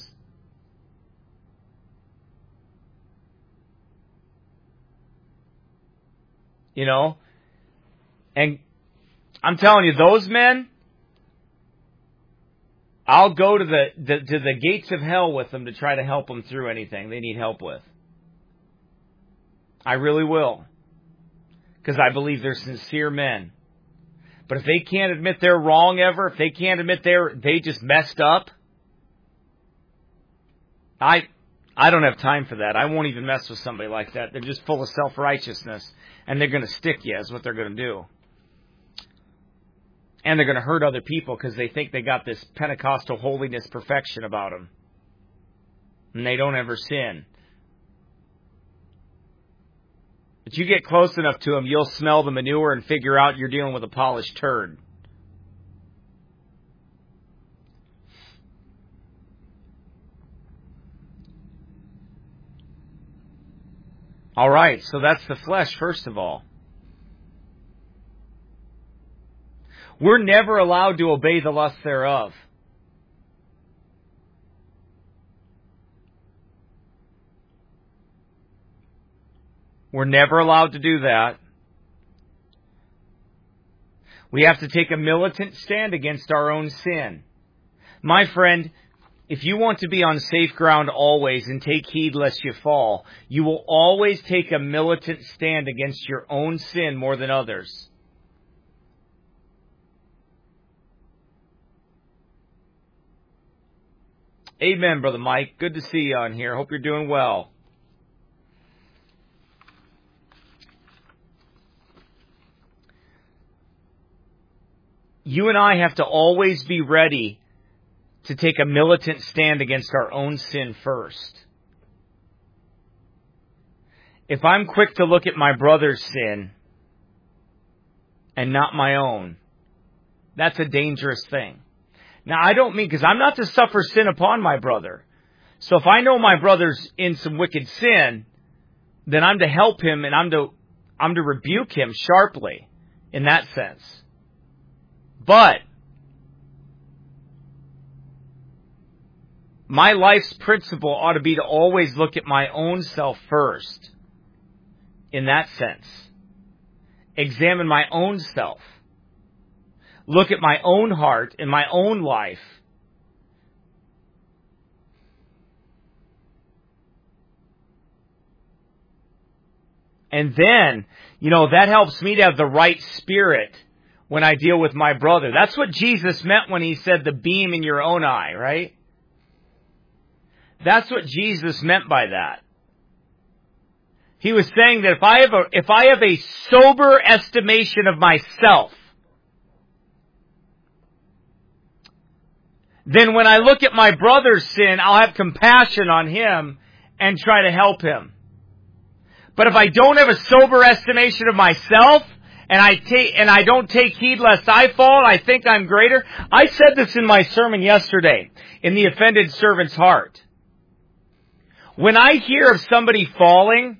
You know? And I'm telling you, those men, I'll go to the gates of hell with them to try to help them through anything they need help with. I really will. Because I believe they're sincere men. But if they can't admit they're wrong ever, if they can't admit they just messed up, I don't have time for that. I won't even mess with somebody like that. They're just full of self-righteousness, and they're going to stick you is what they're going to do. And they're going to hurt other people because they think they got this Pentecostal holiness perfection about them. And they don't ever sin. But you get close enough to them, you'll smell the manure and figure out you're dealing with a polished turd. All right, so that's the flesh, first of all. We're never allowed to obey the lust thereof. We're never allowed to do that. We have to take a militant stand against our own sin. My friend, if you want to be on safe ground always and take heed lest you fall, you will always take a militant stand against your own sin more than others. Amen, Brother Mike. Good to see you on here. Hope you're doing well. You and I have to always be ready to take a militant stand against our own sin first. If I'm quick to look at my brother's sin and not my own, that's a dangerous thing. Now, I don't mean, because I'm not to suffer sin upon my brother. So if I know my brother's in some wicked sin, then I'm to help him and I'm to rebuke him sharply in that sense. But my life's principle ought to be to always look at my own self first. In that sense. Examine my own self. Look at my own heart and my own life. And then, that helps me to have the right spirit when I deal with my brother. That's what Jesus meant when he said the beam in your own eye, right? That's what Jesus meant by that. He was saying that if I have a sober estimation of myself, then when I look at my brother's sin, I'll have compassion on him and try to help him. But if I don't have a sober estimation of myself, and I don't take heed lest I fall, and I think I'm greater. I said this in my sermon yesterday, in the offended servant's heart. When I hear of somebody falling,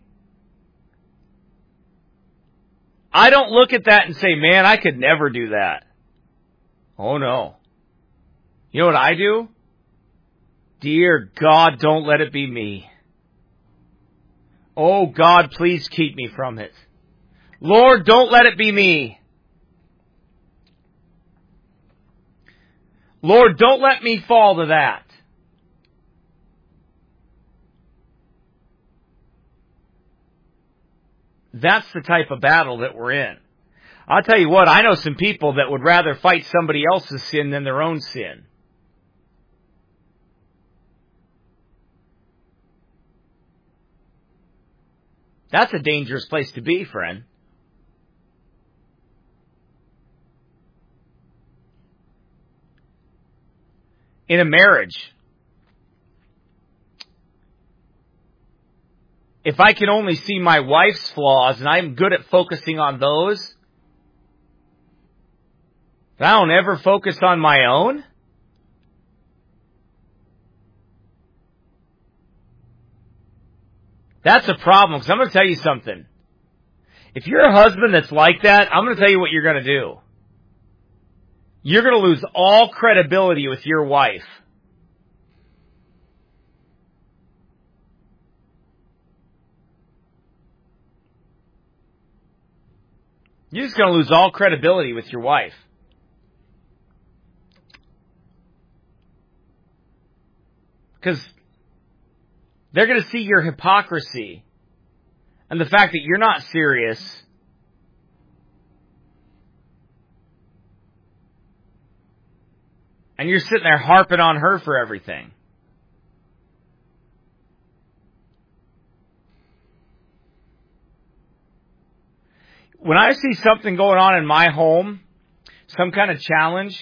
I don't look at that and say, man, I could never do that. Oh no. You know what I do? Dear God, don't let it be me. Oh God, please keep me from it. Lord, don't let it be me. Lord, don't let me fall to that. That's the type of battle that we're in. I'll tell you what, I know some people that would rather fight somebody else's sin than their own sin. That's a dangerous place to be, friend. in a marriage. If I can only see my wife's flaws and I'm good at focusing on those, but I don't ever focus on my own, that's a problem. Because I'm going to tell you something. If you're a husband that's like that, I'm going to tell you what you're going to do. You're going to lose all credibility with your wife. You're just going to lose all credibility with your wife. Because they're going to see your hypocrisy and the fact that you're not serious. And you're sitting there harping on her for everything. When I see something going on in my home, some kind of challenge,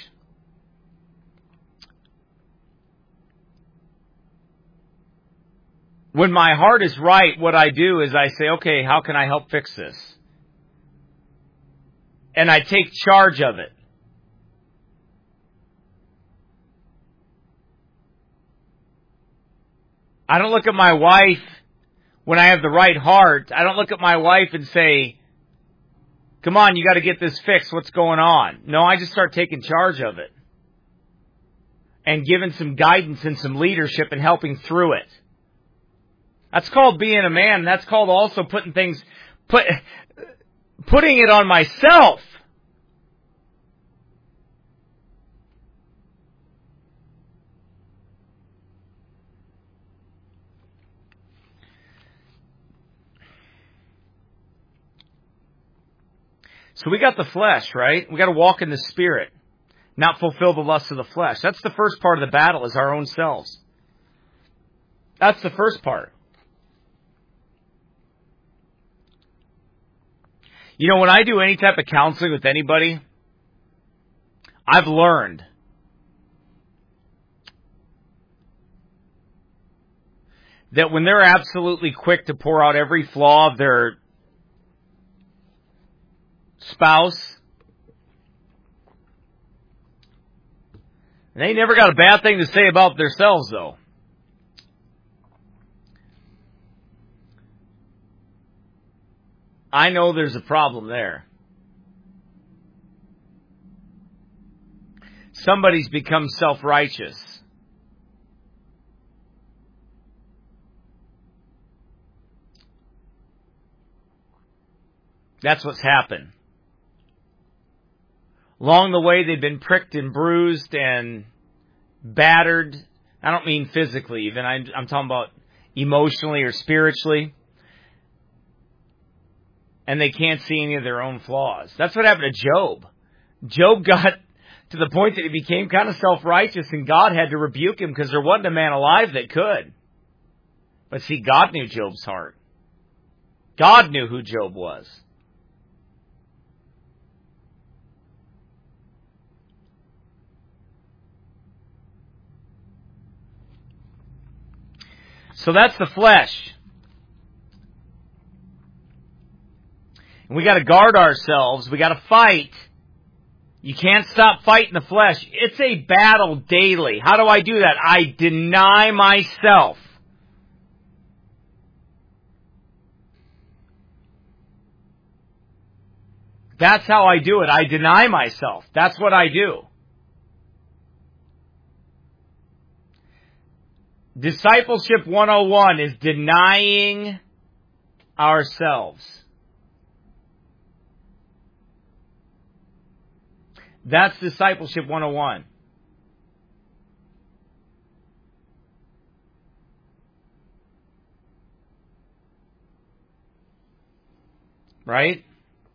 when my heart is right, what I do is I say, okay, how can I help fix this? And I take charge of it. I don't look at my wife when I have the right heart. I don't look at my wife and say, come on, you got to get this fixed. What's going on? No, I just start taking charge of it. And giving some guidance and some leadership and helping through it. That's called being a man. That's called also putting it on myself. So we got the flesh, right? We got to walk in the Spirit, not fulfill the lusts of the flesh. That's the first part of the battle, is our own selves. That's the first part. You know, when I do any type of counseling with anybody, I've learned that when they're absolutely quick to pour out every flaw of their spouse, they never got a bad thing to say about themselves, though. I know there's a problem there. Somebody's become self-righteous. That's what's happened. Along the way, they've been pricked and bruised and battered. I don't mean physically even. I'm talking about emotionally or spiritually. And they can't see any of their own flaws. That's what happened to Job. Job got to the point that he became kind of self-righteous, and God had to rebuke him because there wasn't a man alive that could. But see, God knew Job's heart. God knew who Job was. So that's the flesh. And we got to guard ourselves. We got to fight. You can't stop fighting the flesh. It's a battle daily. How do I do that? I deny myself. That's how I do it. I deny myself. That's what I do. Discipleship 101 is denying ourselves. That's Discipleship 101. Right?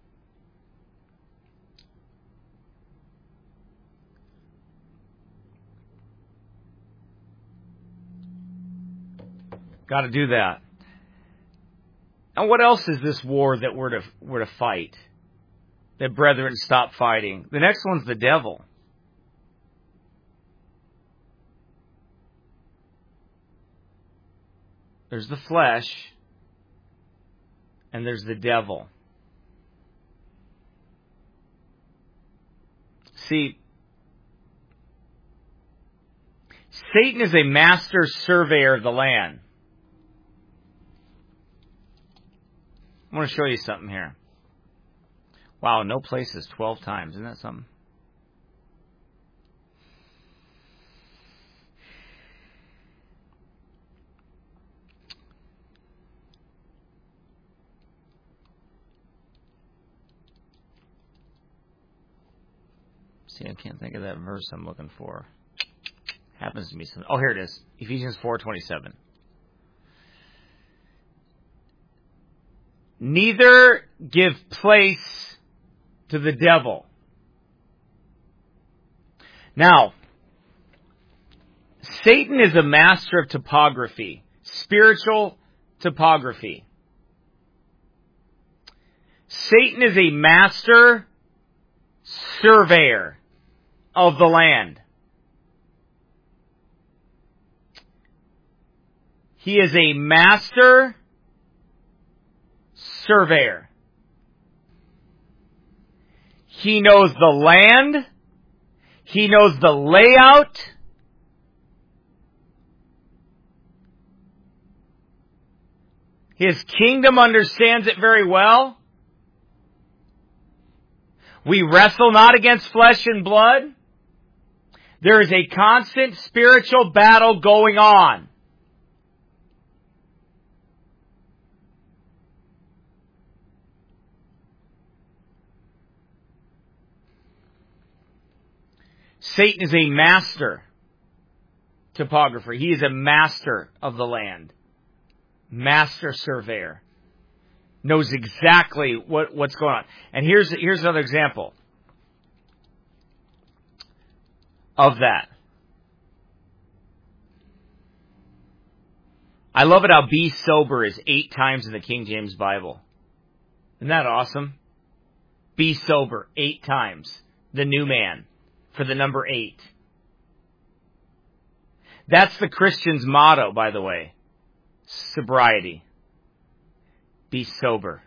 Got to do that. And what else is this war that we're to fight? That brethren stop fighting. The next one's the devil. There's the flesh. And there's the devil. See, Satan is a master surveyor of the land. I want to show you something here. Wow, no places 12 times. Isn't that something? See, I can't think of that verse I'm looking for. Happens to me some. Oh, here it is. Ephesians 4:27. Neither give place to the devil. Now, Satan is a master of topography, spiritual topography. Satan is a master surveyor of the land. He is a master surveyor. He knows the land. He knows the layout. His kingdom understands it very well. We wrestle not against flesh and blood. There is a constant spiritual battle going on. Satan is a master topographer. He is a master of the land. Master surveyor. Knows exactly what's going on. And here's another example of that. I love it how be sober is 8 times in the King James Bible. Isn't that awesome? Be sober 8 times. The new man for the number 8. That's the Christian's motto, by the way. Sobriety. Be sober.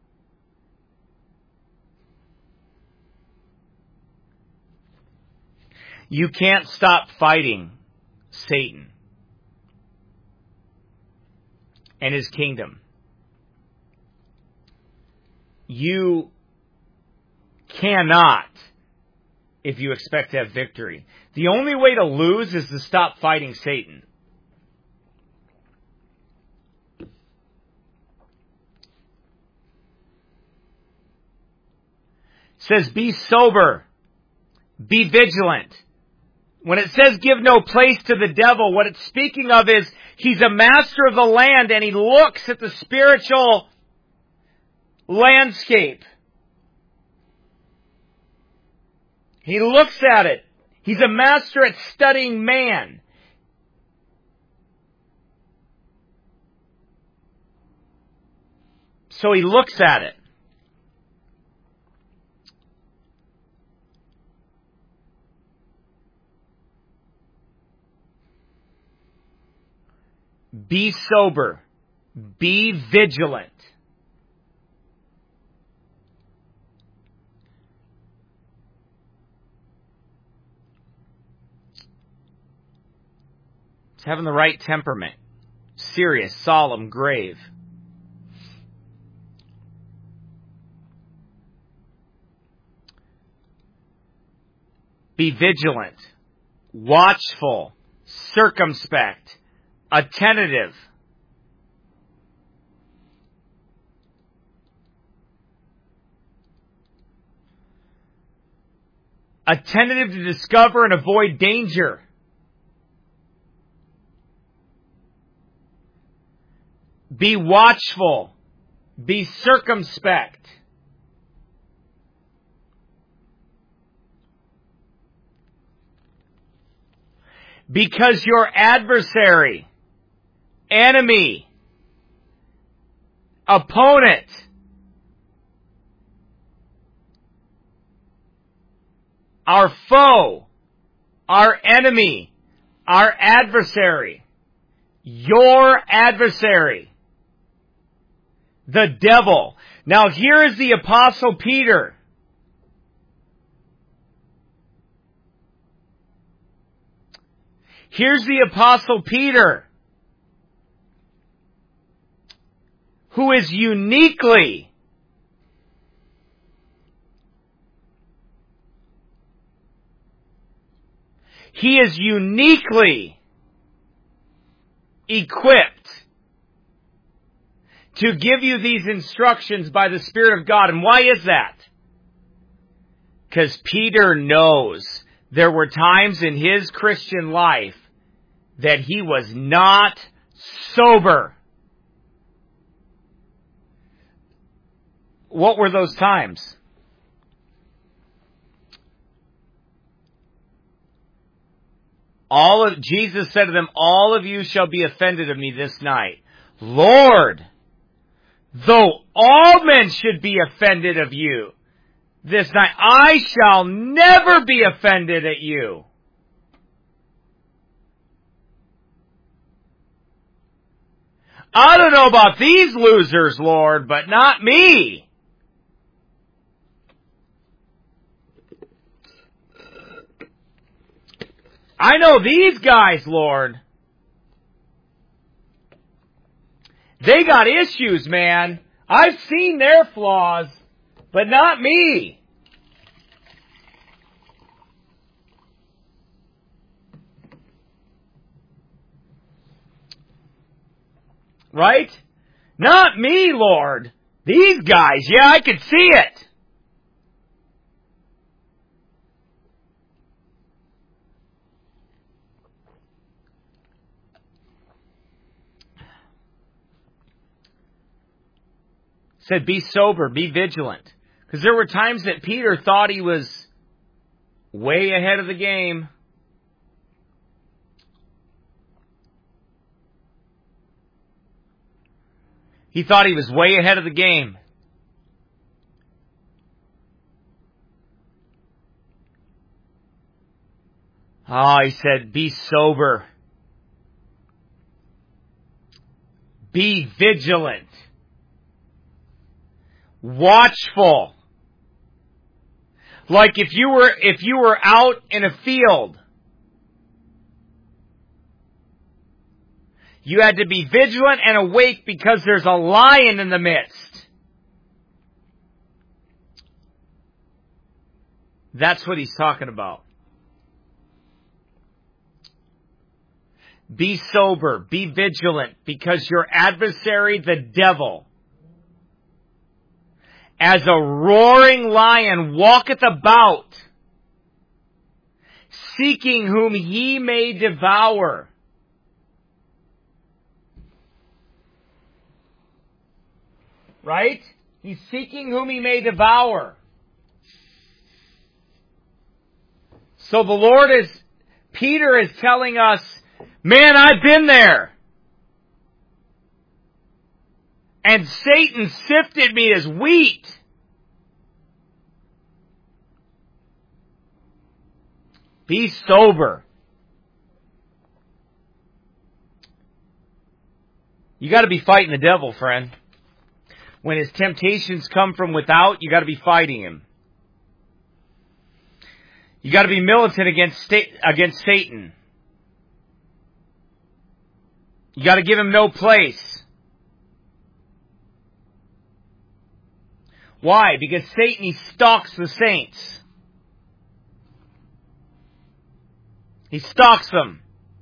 You can't stop fighting Satan and his kingdom. You cannot if you expect to have victory. The only way to lose is to stop fighting Satan. It says, be sober, be vigilant. When it says give no place to the devil, what it's speaking of is he's a master of the land and he looks at the spiritual landscape. He looks at it. He's a master at studying man. So he looks at it. Be sober. Be vigilant. It's having the right temperament. Serious, solemn, grave. Be vigilant, watchful, circumspect, attentive. Attentive to discover and avoid danger. Be watchful. Be circumspect. Because your adversary, enemy, opponent, our foe, our enemy, our adversary, Your adversary, the devil. Now here is the Apostle Peter. Here's the Apostle Peter, who is uniquely equipped to give you these instructions by the Spirit of God. And why is that? Because Peter knows there were times in his Christian life that he was not sober. What were those times? Jesus said to them, all of you shall be offended of me this night. Lord, though all men should be offended of you this night, I shall never be offended at you. I don't know about these losers, Lord, but not me. I know these guys, Lord. They got issues, man. I've seen their flaws, but not me. Right? Not me, Lord. These guys, yeah, I could see it. Said, be sober, be vigilant. Because there were times that Peter thought he was way ahead of the game. He thought he was way ahead of the game. He said, be sober. Be vigilant. Watchful. Like if you were out in a field, you had to be vigilant and awake because there's a lion in the midst. That's what he's talking about. Be sober, be vigilant, because your adversary, the devil, as a roaring lion, walketh about, seeking whom he may devour. Right? He's seeking whom he may devour. So Peter is telling us, man, I've been there. And Satan sifted me as wheat. Be sober. You got to be fighting the devil, friend. When his temptations come from without, you got to be fighting him. You got to be militant against Satan. You got to give him no place. Why? Because Satan, he stalks the saints. He stalks them.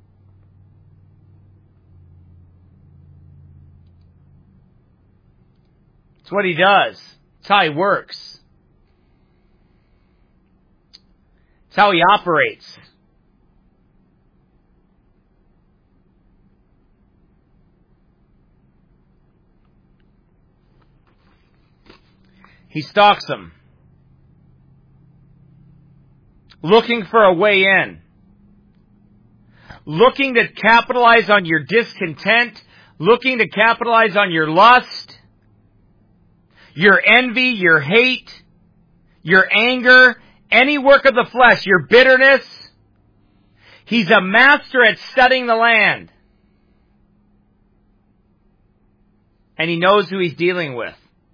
It's what he does. It's how he works. It's how he operates. He stalks them, looking for a way in, looking to capitalize on your discontent, looking to capitalize on your lust, your envy, your hate, your anger, any work of the flesh, your bitterness. He's a master at studying the land. And he knows who he's dealing with.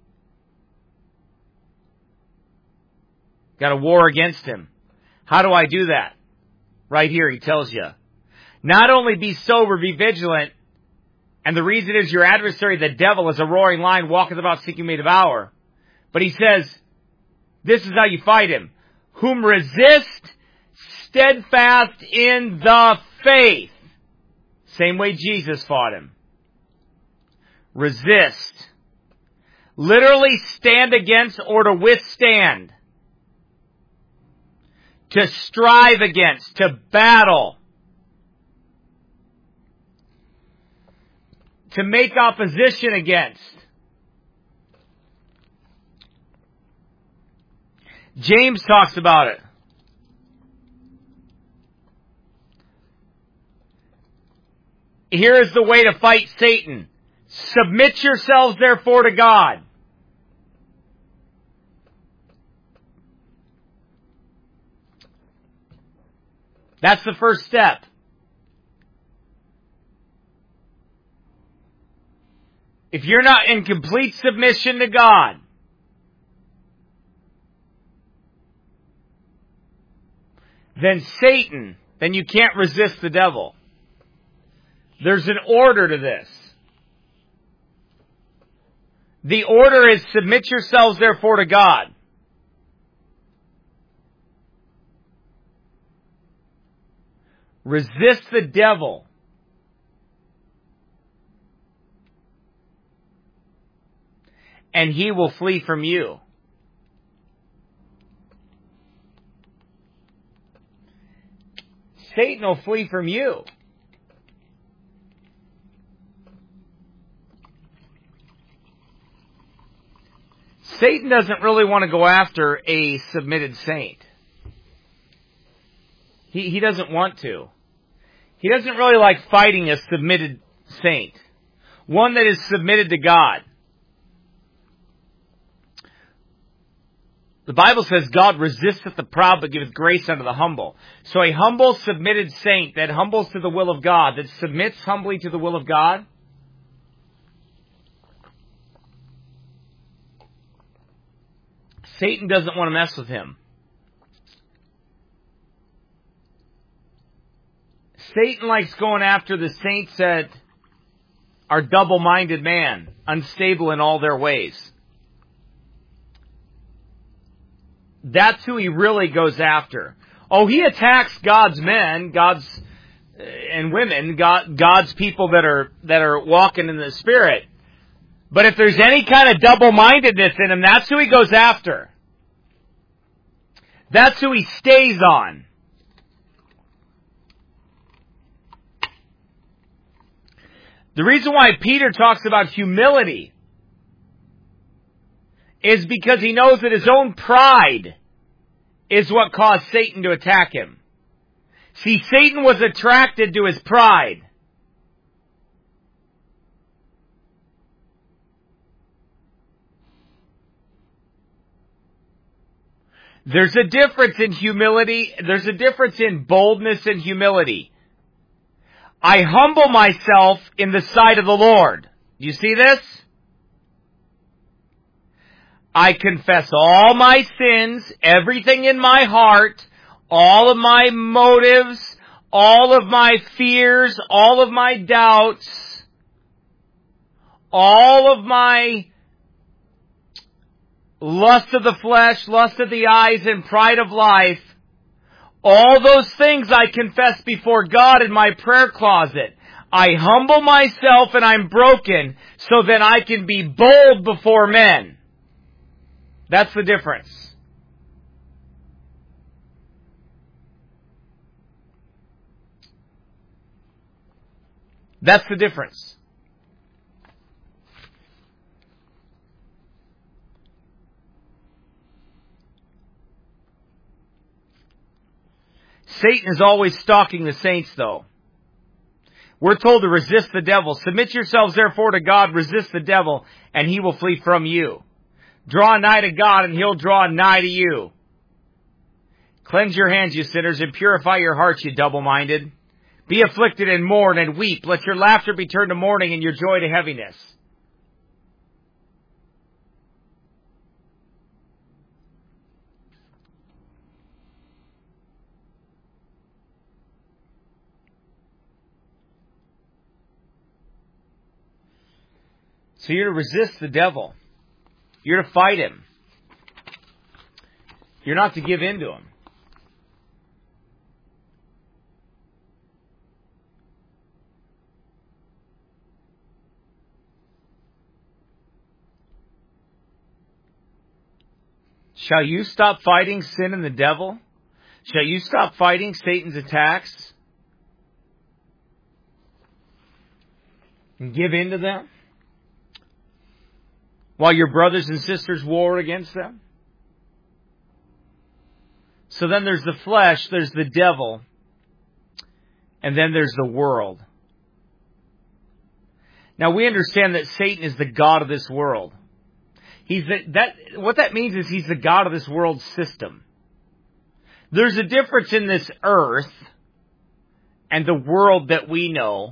Got a war against him. How do I do that? Right here, he tells you. Not only be sober, be vigilant. And the reason is your adversary, the devil, is a roaring lion, walketh about seeking whom he may devour. But he says, this is how you fight him. Whom resist steadfast in the faith. Same way Jesus fought him. Resist. Literally stand against or to withstand. To strive against. To battle. To make opposition against. James talks about it. Here is the way to fight Satan. Submit yourselves therefore to God. That's the first step. If you're not in complete submission to God, then you can't resist the devil. There's an order to this. The order is submit yourselves therefore to God. Resist the devil. And he will flee from you. Satan will flee from you. Satan doesn't really want to go after a submitted saint. He doesn't want to. He doesn't really like fighting a submitted saint. One that is submitted to God. The Bible says God resisteth the proud but giveth grace unto the humble. So a humble, submitted saint that humbles to the will of God, that submits humbly to the will of God, Satan doesn't want to mess with him. Satan likes going after the saints that are double-minded man, unstable in all their ways. That's who he really goes after. Oh, he attacks God's men, God's and women, God's people that are walking in the Spirit. But if there's any kind of double-mindedness in him, that's who he goes after. That's who he stays on. The reason why Peter talks about humility is because he knows that his own pride is what caused Satan to attack him. See, Satan was attracted to his pride. There's a difference in humility. There's a difference in boldness and humility. I humble myself in the sight of the Lord. Do you see this? I confess all my sins, everything in my heart, all of my motives, all of my fears, all of my doubts, all of my lust of the flesh, lust of the eyes, and pride of life. All those things I confess before God in my prayer closet. I humble myself and I'm broken so that I can be bold before men. That's the difference. That's the difference. Satan is always stalking the saints, though. We're told to resist the devil. Submit yourselves, therefore, to God. Resist the devil, and he will flee from you. Draw nigh to God, and he'll draw nigh to you. Cleanse your hands, you sinners, and purify your hearts, you double-minded. Be afflicted and mourn and weep. Let your laughter be turned to mourning and your joy to heaviness. So you're to resist the devil. You're to fight him. You're not to give in to him. Shall you stop fighting sin and the devil? Shall you stop fighting Satan's attacks? And give in to them? While your brothers and sisters war against them? So then there's the flesh, there's the devil, and then there's the world. Now we understand that Satan is the god of this world. What that means is he's the god of this world system. There's a difference in this earth and the world that we know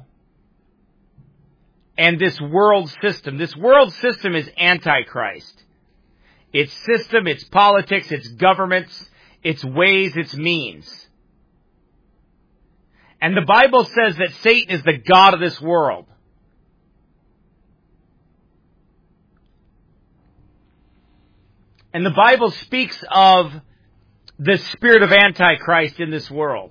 and this world system. This world system is Antichrist. Its system, its politics, its governments, its ways, its means. And the Bible says that Satan is the god of this world. And the Bible speaks of the spirit of Antichrist in this world.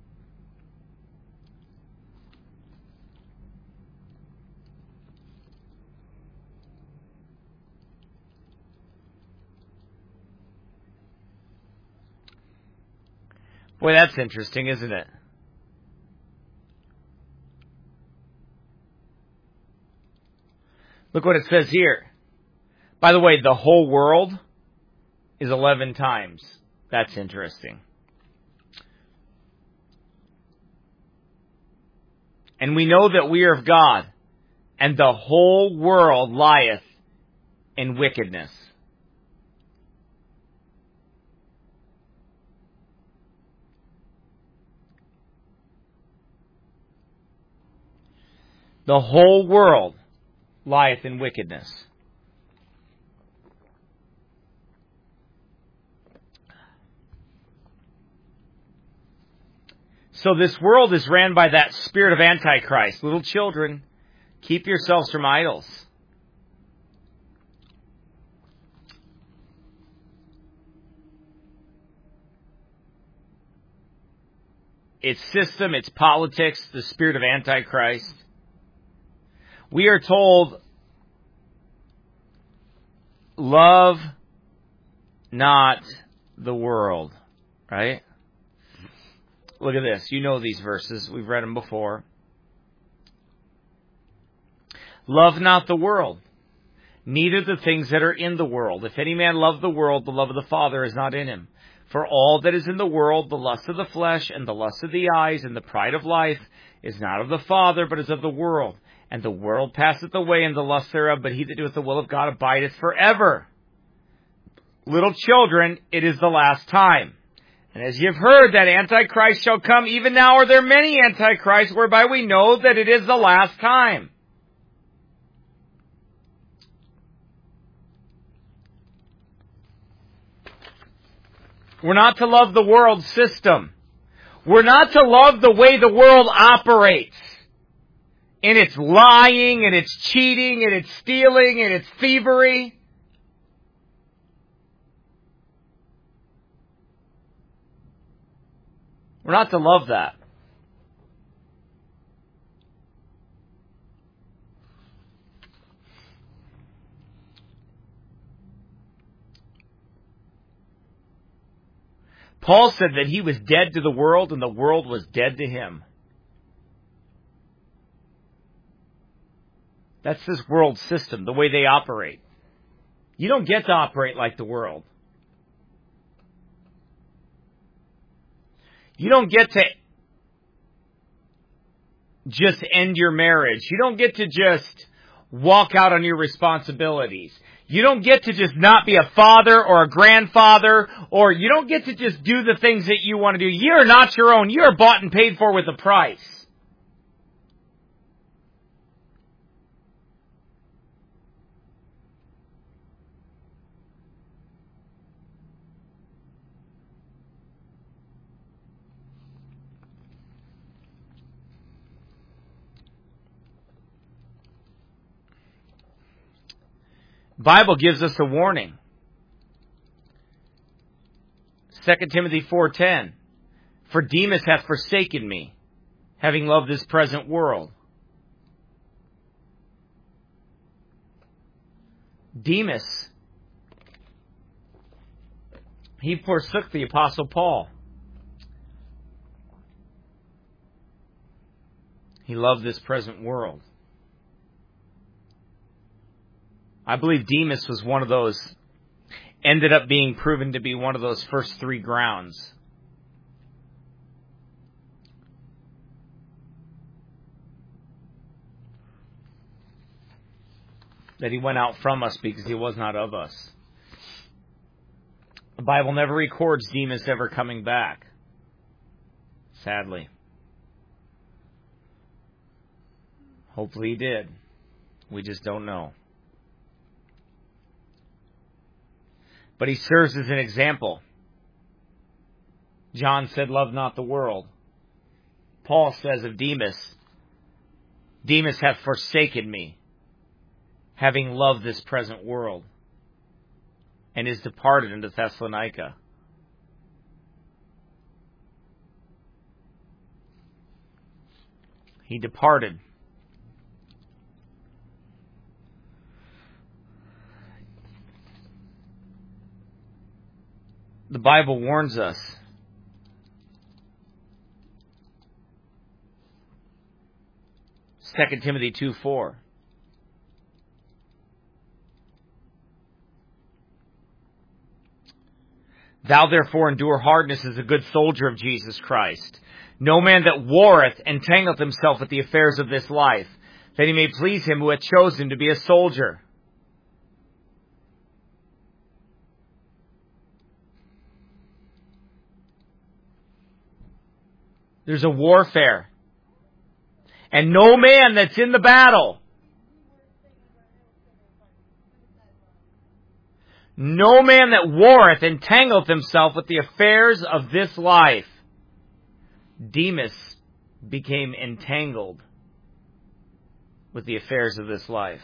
Boy, that's interesting, isn't it? Look what it says here. By the way, the whole world is 11 times. That's interesting. And we know that we are of God, and the whole world lieth in wickedness. The whole world lieth in wickedness. So this world is ran by that spirit of Antichrist. Little children, keep yourselves from idols. Its system, its politics, the spirit of Antichrist. We are told, love not the world, right? Look at this. You know these verses. We've read them before. Love not the world, neither the things that are in the world. If any man love the world, the love of the Father is not in him. For all that is in the world, the lust of the flesh, and the lust of the eyes, and the pride of life, is not of the Father, but is of the world. And the world passeth away, and the lust thereof, but he that doeth the will of God abideth forever. Little children, it is the last time. And as you've heard that Antichrist shall come, even now are there many Antichrists, whereby we know that it is the last time. We're not to love the world system. We're not to love the way the world operates. In its lying, and its cheating, and its stealing, and its thievery. We're not to love that. Paul said that he was dead to the world and the world was dead to him. That's this world system, the way they operate. You don't get to operate like the world. You don't get to just end your marriage. You don't get to just walk out on your responsibilities. You don't get to just not be a father or a grandfather, or you don't get to just do the things that you want to do. You're not your own. You're bought and paid for with a price. The Bible gives us a warning. 2 Timothy 4:10. For Demas hath forsaken me, having loved this present world. Demas, he forsook the Apostle Paul. He loved this present world. I believe Demas was one of those, ended up being proven to be one of those first three grounds. That he went out from us because he was not of us. The Bible never records Demas ever coming back. Sadly. Hopefully he did. We just don't know. But he serves as an example. John said, love not the world. Paul says of Demas, Demas hath forsaken me, having loved this present world, and is departed into Thessalonica. He departed. The Bible warns us Second Timothy 2:4. Thou therefore endure hardness as a good soldier of Jesus Christ. No man that warreth entangleth himself with the affairs of this life, that he may please him who hath chosen him to be a soldier. There's a warfare. And no man that's in the battle, no man that warreth entangleth himself with the affairs of this life. Demas became entangled with the affairs of this life.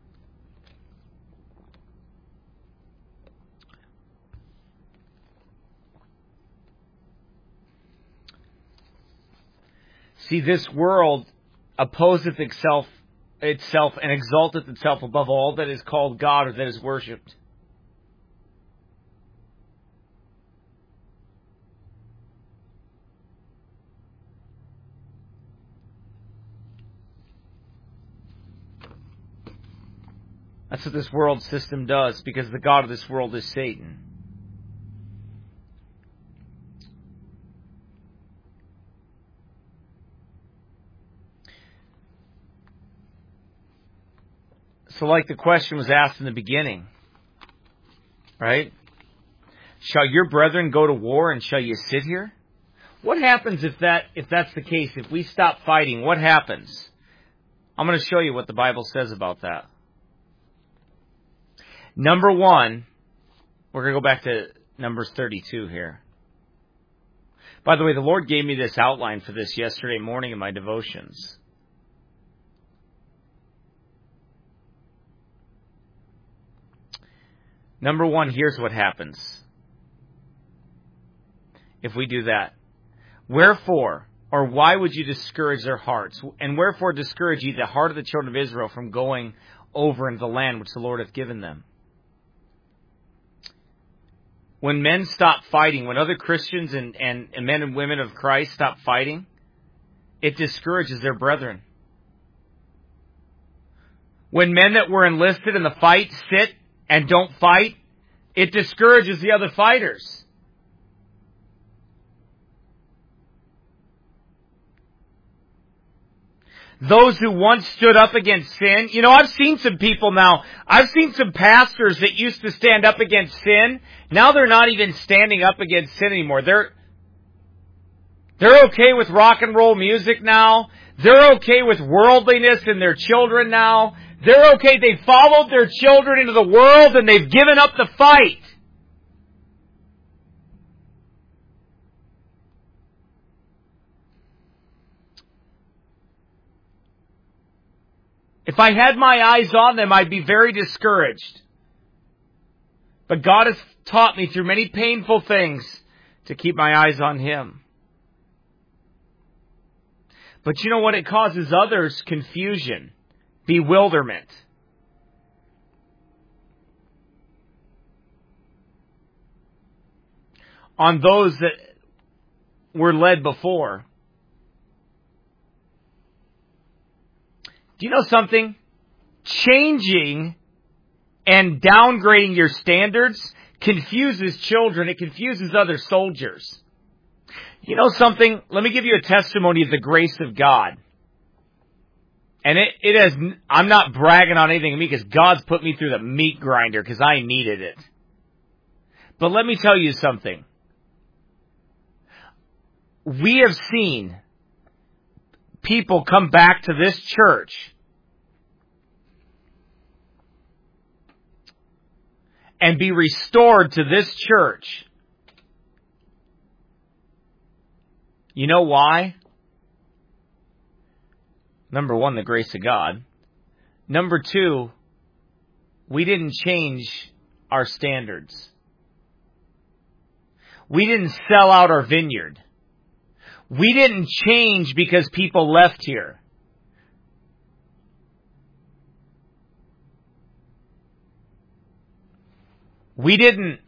See, this world opposeth itself and exalteth itself above all that is called God or that is worshipped. That's what this world system does, because the god of this world is Satan. So like the question was asked in the beginning, right? Shall your brethren go to war and shall you sit here? What happens if that's the case? If we stop fighting, what happens? I'm going to show you what the Bible says about that. Number one, we're going to go back to Numbers 32 here. By the way, the Lord gave me this outline for this yesterday morning in my devotions. Number one, here's what happens if we do that. Wherefore, or why would you discourage their hearts? And wherefore discourage ye the heart of the children of Israel from going over into the land which the Lord hath given them? When men stop fighting, when other Christians and men and women of Christ stop fighting, it discourages their brethren. When men that were enlisted in the fight sit and don't fight, it discourages the other fighters. Those who once stood up against sin. You know, I've seen some people now. I've seen some pastors that used to stand up against sin. Now they're not even standing up against sin anymore. They're okay with rock and roll music now. They're okay with worldliness in their children now. They're okay. They followed their children into the world and they've given up the fight. If I had my eyes on them, I'd be very discouraged. But God has taught me through many painful things to keep my eyes on Him. But you know what? It causes others confusion, bewilderment. On those that were led before. Do you know something? Changing and downgrading your standards confuses children. It confuses other soldiers. You know something? Let me give you a testimony of the grace of God. And it has, I'm not bragging on anything in me because God's put me through the meat grinder because I needed it. But let me tell you something. We have seen people come back to this church and be restored to this church. You know why? Number one, the grace of God. Number two, we didn't change our standards. We didn't sell out our vineyard. We didn't change because people left here. We didn't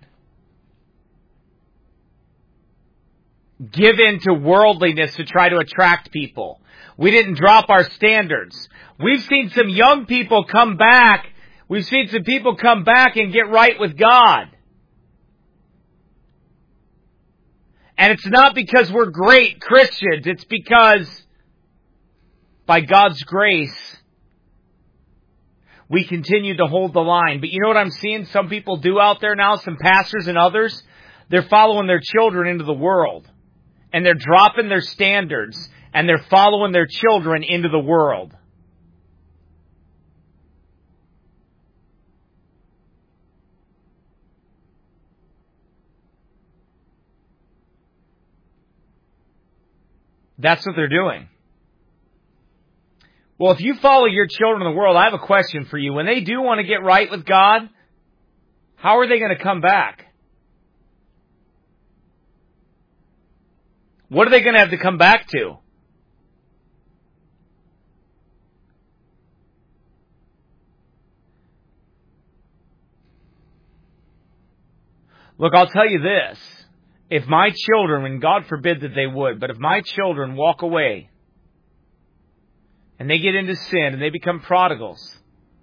give in to worldliness to try to attract people. We didn't drop our standards. We've seen some young people come back. We've seen some people come back and get right with God. And it's not because we're great Christians. It's because by God's grace, we continue to hold the line. But you know what I'm seeing some people do out there now, some pastors and others? They're following their children into the world. And they're dropping their standards. And they're following their children into the world. That's what they're doing. Well, if you follow your children in the world, I have a question for you. When they do want to get right with God, how are they going to come back? What are they going to have to come back to? Look, I'll tell you this. If my children, and God forbid that they would, but if my children walk away and they get into sin and they become prodigals,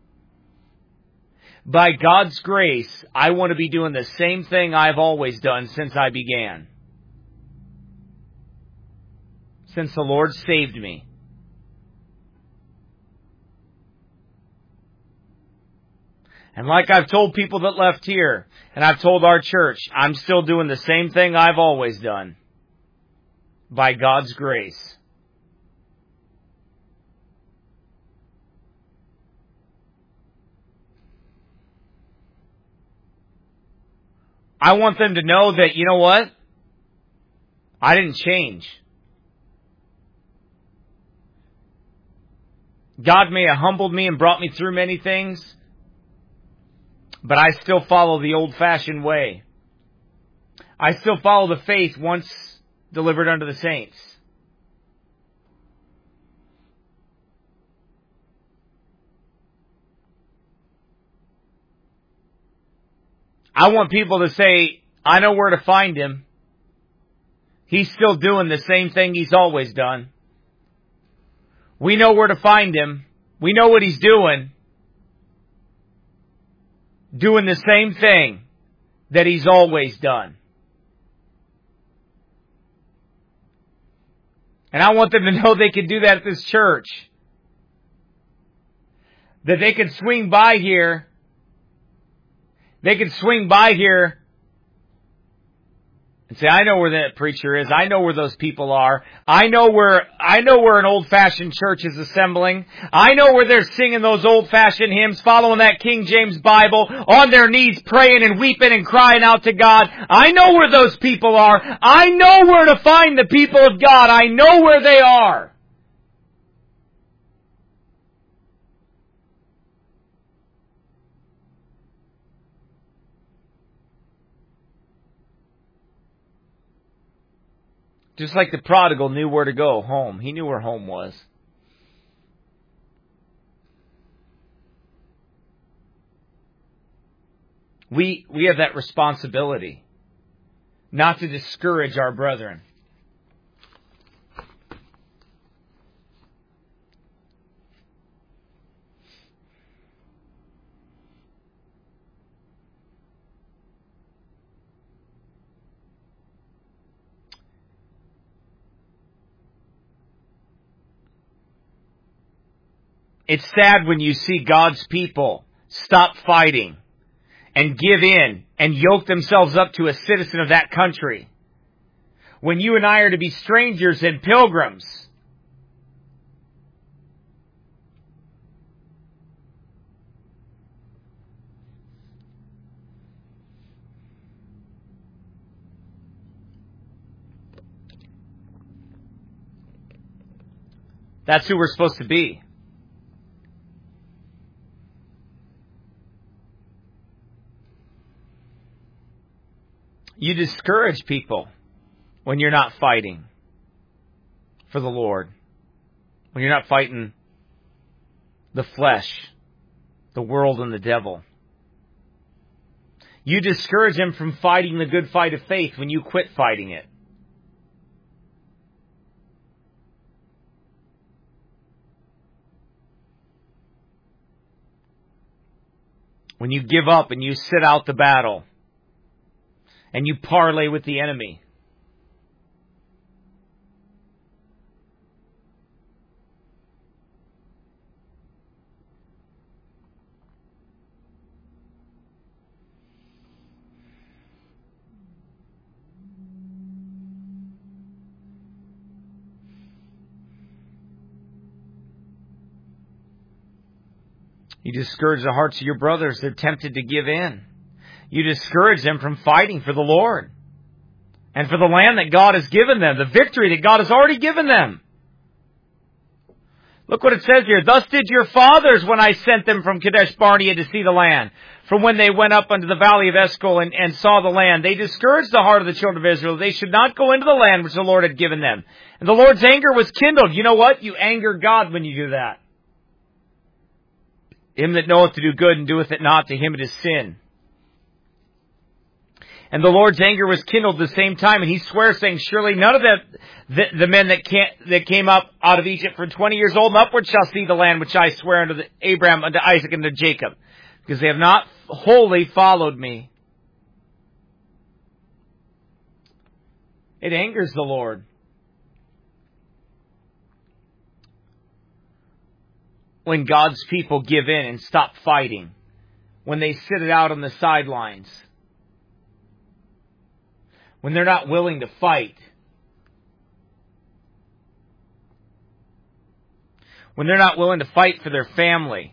by God's grace, I want to be doing the same thing I've always done since I began. Since the Lord saved me. And like I've told people that left here, and I've told our church, I'm still doing the same thing I've always done. By God's grace. I want them to know that, you know what? I didn't change. God may have humbled me and brought me through many things, but I still follow the old-fashioned way. I still follow the faith once delivered unto the saints. I want people to say, I know where to find him. He's still doing the same thing he's always done. We know where to find him. We know what he's doing. Doing the same thing that he's always done. And I want them to know they can do that at this church. That they can swing by here. They can swing by here and say, I know where that preacher is. I know where those people are. I know where an old-fashioned church is assembling. I know where they're singing those old-fashioned hymns, following that King James Bible, on their knees praying and weeping and crying out to God. I know where those people are. I know where to find the people of God. I know where they are. Just like the prodigal knew where to go, home. He knew where home was. We have that responsibility not to discourage our brethren. It's sad when you see God's people stop fighting and give in and yoke themselves up to a citizen of that country. When you and I are to be strangers and pilgrims. That's who we're supposed to be. You discourage people when you're not fighting for the Lord. When you're not fighting the flesh, the world, and the devil. You discourage them from fighting the good fight of faith when you quit fighting it. When you give up and you sit out the battle. And you parlay with the enemy. You discourage the hearts of your brothers. They're tempted to give in. You discourage them from fighting for the Lord and for the land that God has given them, the victory that God has already given them. Look what it says here. Thus did your fathers when I sent them from Kadesh Barnea to see the land. From when they went up unto the valley of Eshcol and saw the land, they discouraged the heart of the children of Israel. They should not go into the land which the Lord had given them. And the Lord's anger was kindled. You know what? You anger God when you do that. Him that knoweth to do good and doeth it not, to him it is sin. And the Lord's anger was kindled at the same time, and he swears, saying, surely none of the men that came up out of Egypt from 20 years old and upward shall see the land which I swear unto Abraham, unto Isaac, and to Jacob, because they have not wholly followed me. It angers the Lord. When God's people give in and stop fighting, when they sit it out on the sidelines, when they're not willing to fight, when they're not willing to fight for their family,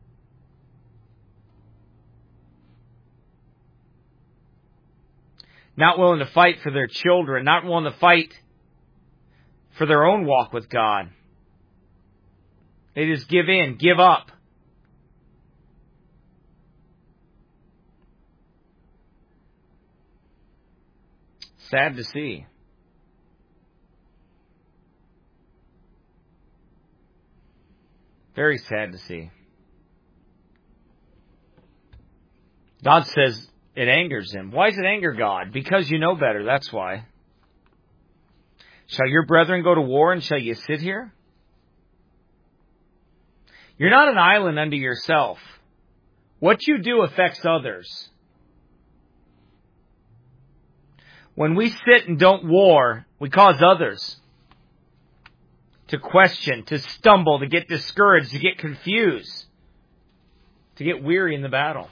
not willing to fight for their children, not willing to fight for their own walk with God. They just give in, give up. Sad to see. Very sad to see. God says it angers him. Why does it anger God? Because you know better, that's why. Shall your brethren go to war, and shall you sit here? You're not an island unto yourself. What you do affects others. When we sit and don't war, we cause others to question, to stumble, to get discouraged, to get confused, to get weary in the battle.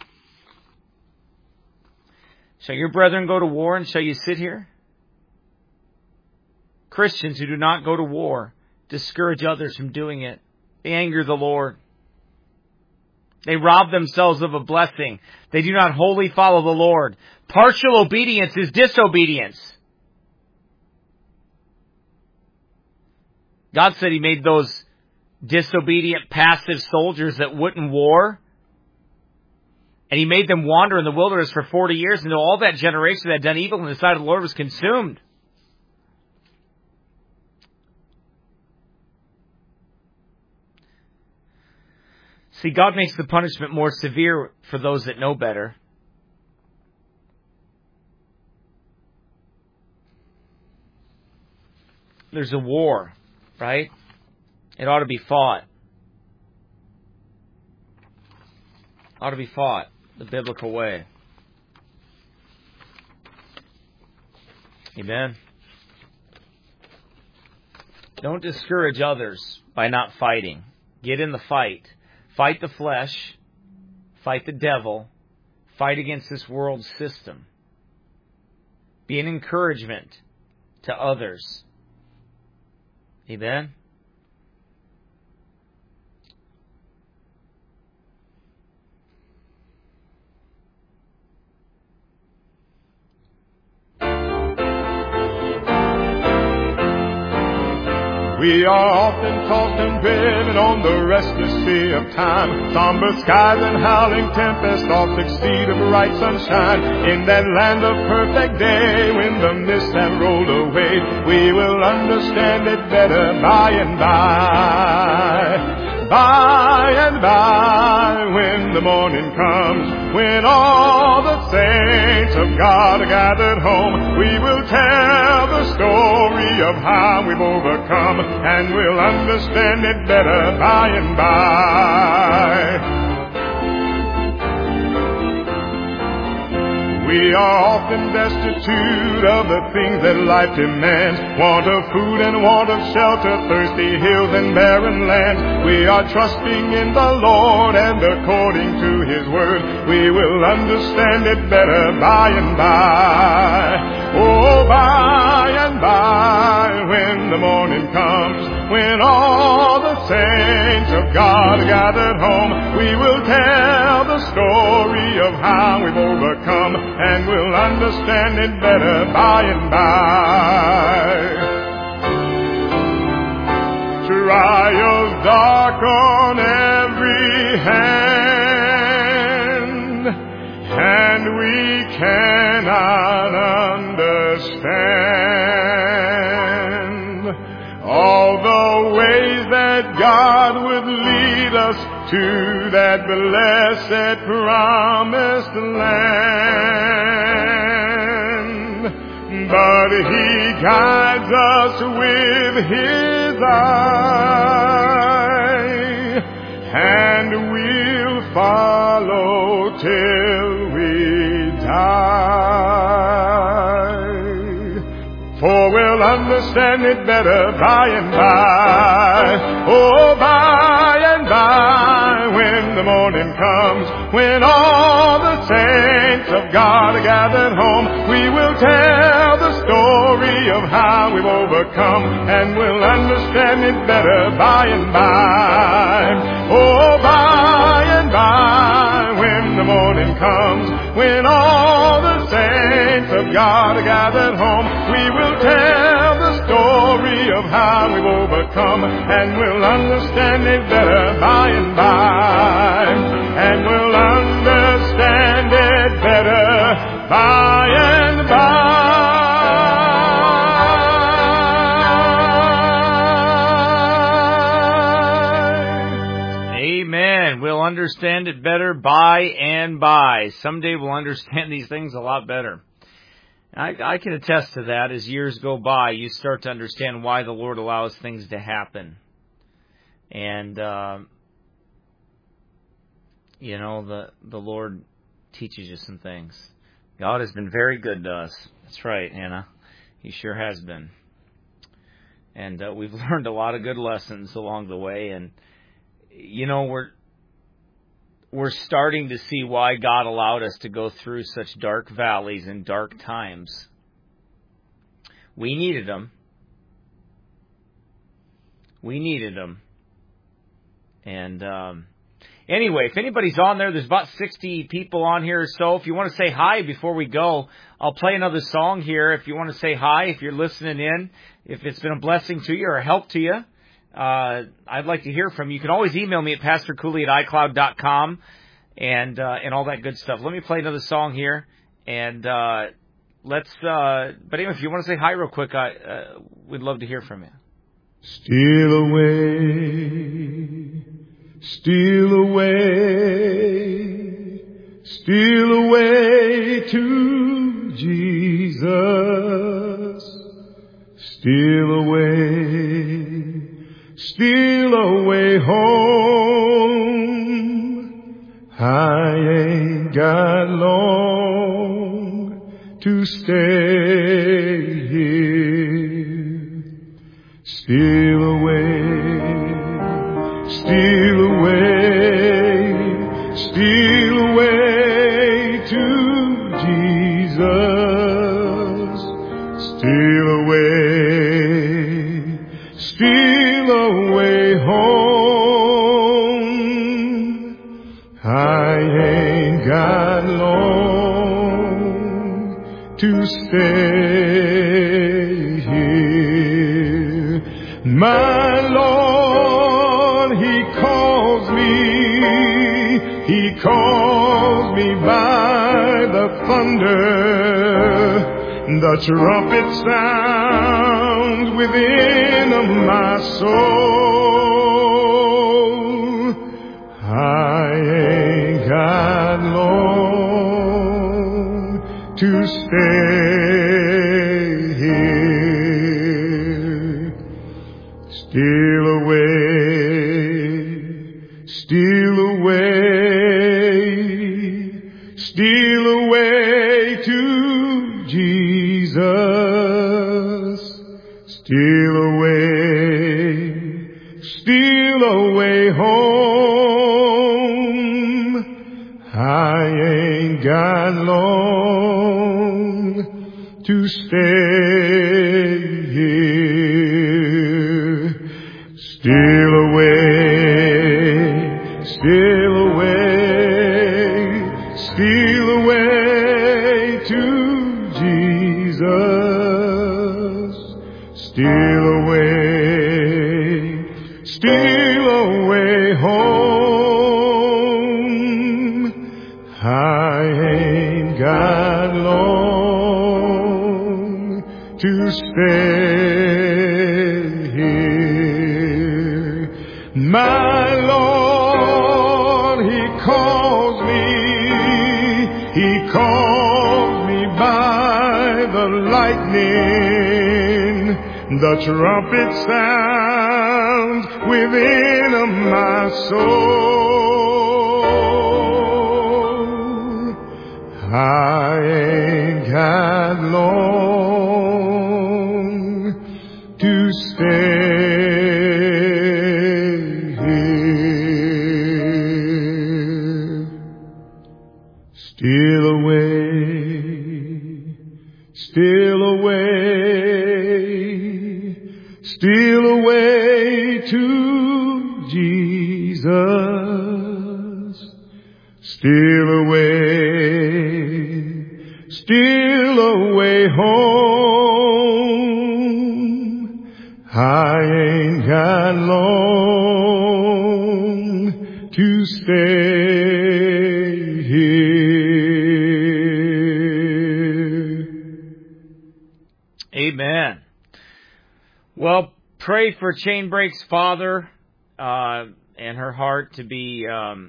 Shall your brethren go to war, and shall you sit here? Christians who do not go to war discourage others from doing it. They anger the Lord. They rob themselves of a blessing. They do not wholly follow the Lord. Partial obedience is disobedience. God said he made those disobedient, passive soldiers that wouldn't war. And he made them wander in the wilderness for 40 years until all that generation that had done evil in the sight of the Lord was consumed. See, God makes the punishment more severe for those that know better. There's a war, right? It ought to be fought. Ought to be fought the biblical way. Amen. Don't discourage others by not fighting. Get in the fight. Fight the flesh. Fight the devil. Fight against this world system. Be an encouragement to others. Amen. We are often tossed and driven on the restless sea of time. Somber skies and howling tempests oft exceed a bright sunshine. In that land of perfect day, when the mists have rolled away, we will understand it better by and by. By and by, when the morning comes, when all the saints of God are gathered home, we will tell the story of how we've overcome, and we'll understand it better by and by. We are often destitute of the things that life demands. Want of food and want of shelter, thirsty hills and barren lands. We are trusting in the Lord, and according to His word, we will understand it better by and by. Oh, by and by, when the morning comes, when all the saints of God are gathered home, we will tell the story of how we've overcome, and we'll understand it better by and by. Trials darken every hand, and we cannot understand all the ways that God would lead us to that blessed promised land. But He guides us with His eye, and we'll follow till we die. For we'll understand it better by and by. Oh, by and by, when the morning comes, when all the saints of God are gathered home, we will tell the story of how we've overcome, and we'll understand it better by and by. Oh, by and by, when the morning comes, when all the saints of God are gathered home, we will tell the story of how we've overcome, and we'll understand it better by and by. And we'll understand it better by and by. Amen. We'll understand it better by and by. Someday we'll understand these things a lot better. I can attest to that. As years go by, you start to understand why the Lord allows things to happen. And, the Lord teaches you some things. God has been very good to us. That's right, Hannah. He sure has been. And we've learned a lot of good lessons along the way. And, we're starting to see why God allowed us to go through such dark valleys and dark times. We needed them. And anyway, if anybody's on there's about 60 people on here or so. If you want to say hi before we go, I'll play another song here. If you want to say hi, if you're listening in, if it's been a blessing to you or a help to you, I'd like to hear from you. You can always email me at pastorcooley@icloud.com and all that good stuff. Let me play another song here, and but anyway, if you want to say hi real quick, we'd love to hear from you. Steal away steal away to Jesus, steal away home. I ain't got long to stay here. Steal away to Jesus. Steal away home. I ain't got long to stay here. My Lord, He calls me by the thunder. The trumpet sounds within my soul. I ain't got long to stay here. Steal away to Jesus. Steal away home. I ain't got long to stay here. Steal away to Jesus. Steal away home. I ain't got long to stay here. My Lord, He calls me by the lightning. The trumpet sounds within my soul. I ain't got long to stay here. Steal away to Jesus. Steal away home. I ain't got long to stay here. Amen. Well, pray for Chainbreak's father and her heart to be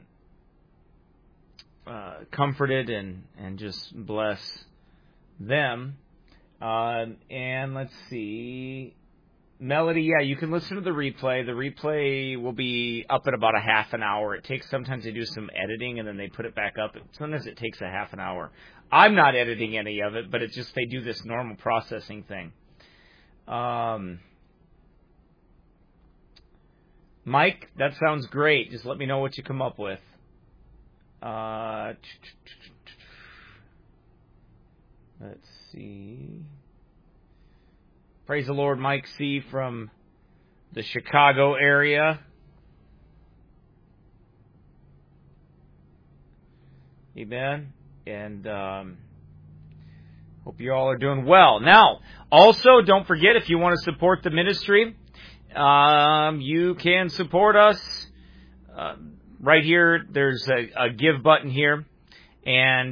comforted and just bless them. And let's see. Melody, yeah, you can listen to the replay. The replay will be up in about a half an hour. Sometimes they do some editing and then they put it back up. Sometimes it takes a half an hour. I'm not editing any of it, but it's just they do this normal processing thing. Mike, that sounds great. Just let me know what you come up with. Let's see. Praise the Lord, Mike C. from the Chicago area. Amen. And hope you all are doing well. Now, also, don't forget, if you want to support the ministry, you can support us right here. There's a give button here, and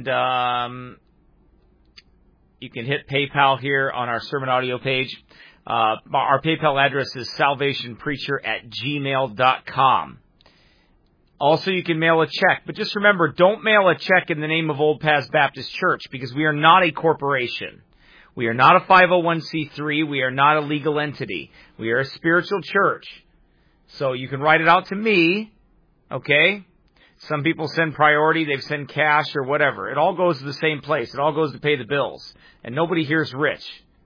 you can hit PayPal here on our sermon audio page. Our PayPal address is salvationpreacher@gmail.com. Also, you can mail a check. But just remember, don't mail a check in the name of Old Paths Baptist Church, because we are not a corporation. We are not a 501c3. We are not a legal entity. We are a spiritual church. So you can write it out to me, okay? Some people send priority. They send cash or whatever. It all goes to the same place. It all goes to pay the bills. And nobody here's rich.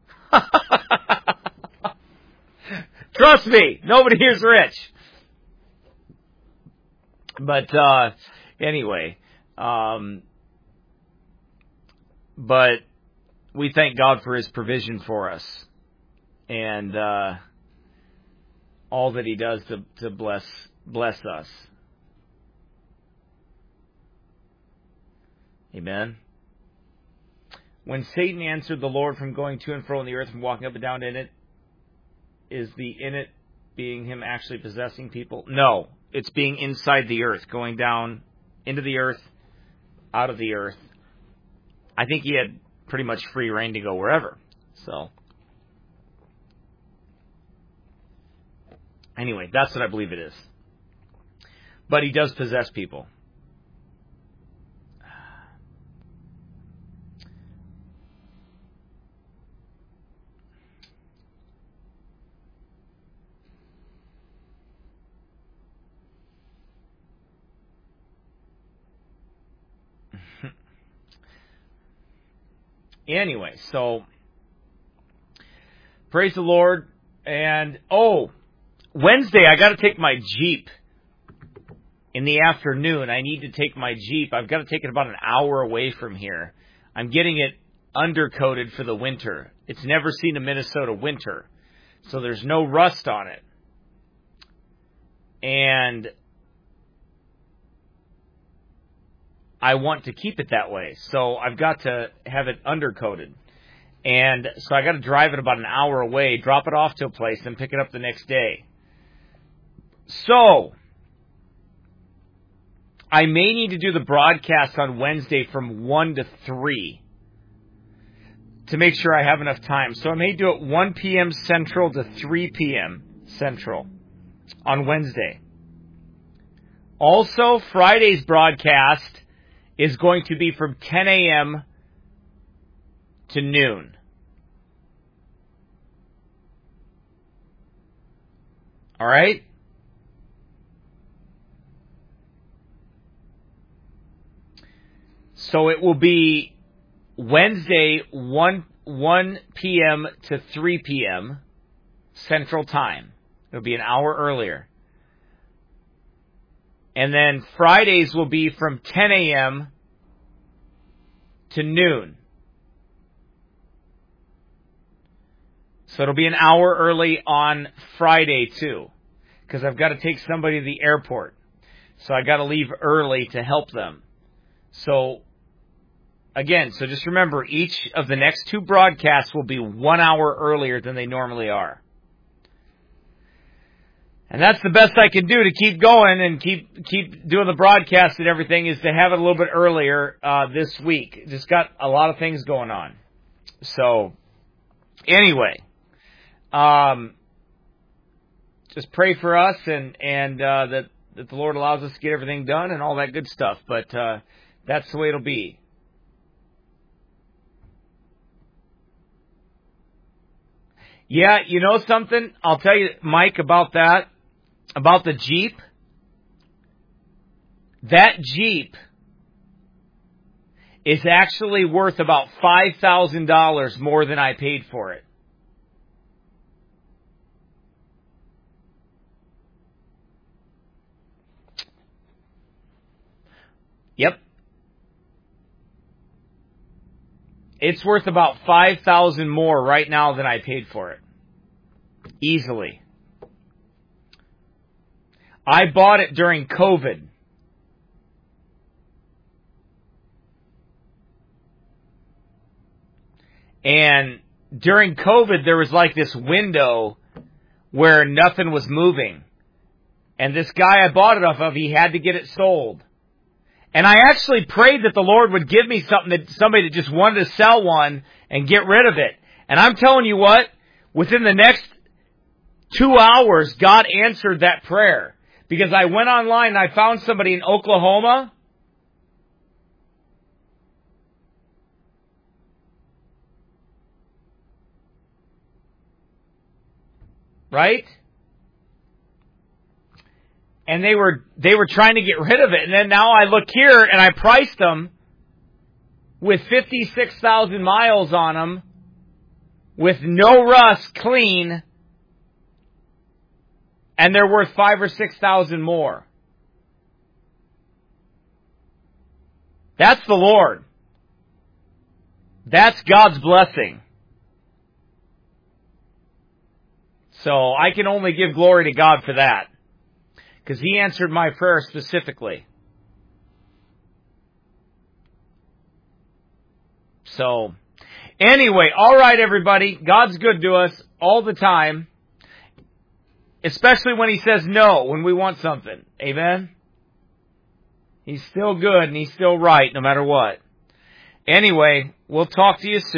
Trust me, nobody here's rich. But anyway, but we thank God for His provision for us, and all that He does to bless us. Amen. When Satan answered the Lord from going to and fro in the earth and walking up and down in it, is the in it being Him actually possessing people? No. It's being inside the earth, going down into the earth, out of the earth. I think He had pretty much free reign to go wherever. So, anyway, that's what I believe it is. But He does possess people. Anyway, so praise the Lord. And Wednesday I got to take my Jeep in the afternoon. I need to take my Jeep. I've got to take it about an hour away from here. I'm getting it undercoated for the winter. It's never seen a Minnesota winter, so there's no rust on it. And I want to keep it that way, so I've got to have it undercoated. And so I got to drive it about an hour away, drop it off to a place, and pick it up the next day. So I may need to do the broadcast on Wednesday from 1 to 3 to make sure I have enough time. So I may do it 1 p.m. Central to 3 p.m. Central on Wednesday. Also, Friday's broadcast is going to be from 10 a.m. to noon. All right? So it will be Wednesday 1 p.m. to 3 p.m. Central Time. It'll be an hour earlier. And then Fridays will be from 10 a.m. to noon. So it'll be an hour early on Friday too, because I've got to take somebody to the airport. So I got to leave early to help them. So again, so just remember, each of the next 2 broadcasts will be 1 hour earlier than they normally are. And that's the best I can do to keep going and keep doing the broadcast and everything, is to have it a little bit earlier this week. Just got a lot of things going on. So, anyway, just pray for us and that the Lord allows us to get everything done and all that good stuff. But that's the way it'll be. Yeah, you know something? I'll tell you, Mike, about that. About the Jeep. That Jeep is actually worth about $5,000 more than I paid for it. Yep. It's worth about $5,000 more right now than I paid for it. Easily. I bought it during COVID. And during COVID, there was like this window where nothing was moving. And this guy I bought it off of, he had to get it sold. And I actually prayed that the Lord would give me somebody that just wanted to sell one and get rid of it. And I'm telling you what, within the next 2 hours, God answered that prayer. Because I went online and I found somebody in Oklahoma right? And they were trying to get rid of it. And then now I look here and I priced them with 56,000 miles on them, with no rust, clean, and they're worth 5,000 or 6,000 more. That's the Lord. That's God's blessing. So I can only give glory to God for that, because He answered my prayer specifically. So, anyway, all right, everybody. God's good to us all the time, especially when He says no, when we want something. Amen? He's still good and He's still right, no matter what. Anyway, we'll talk to you soon.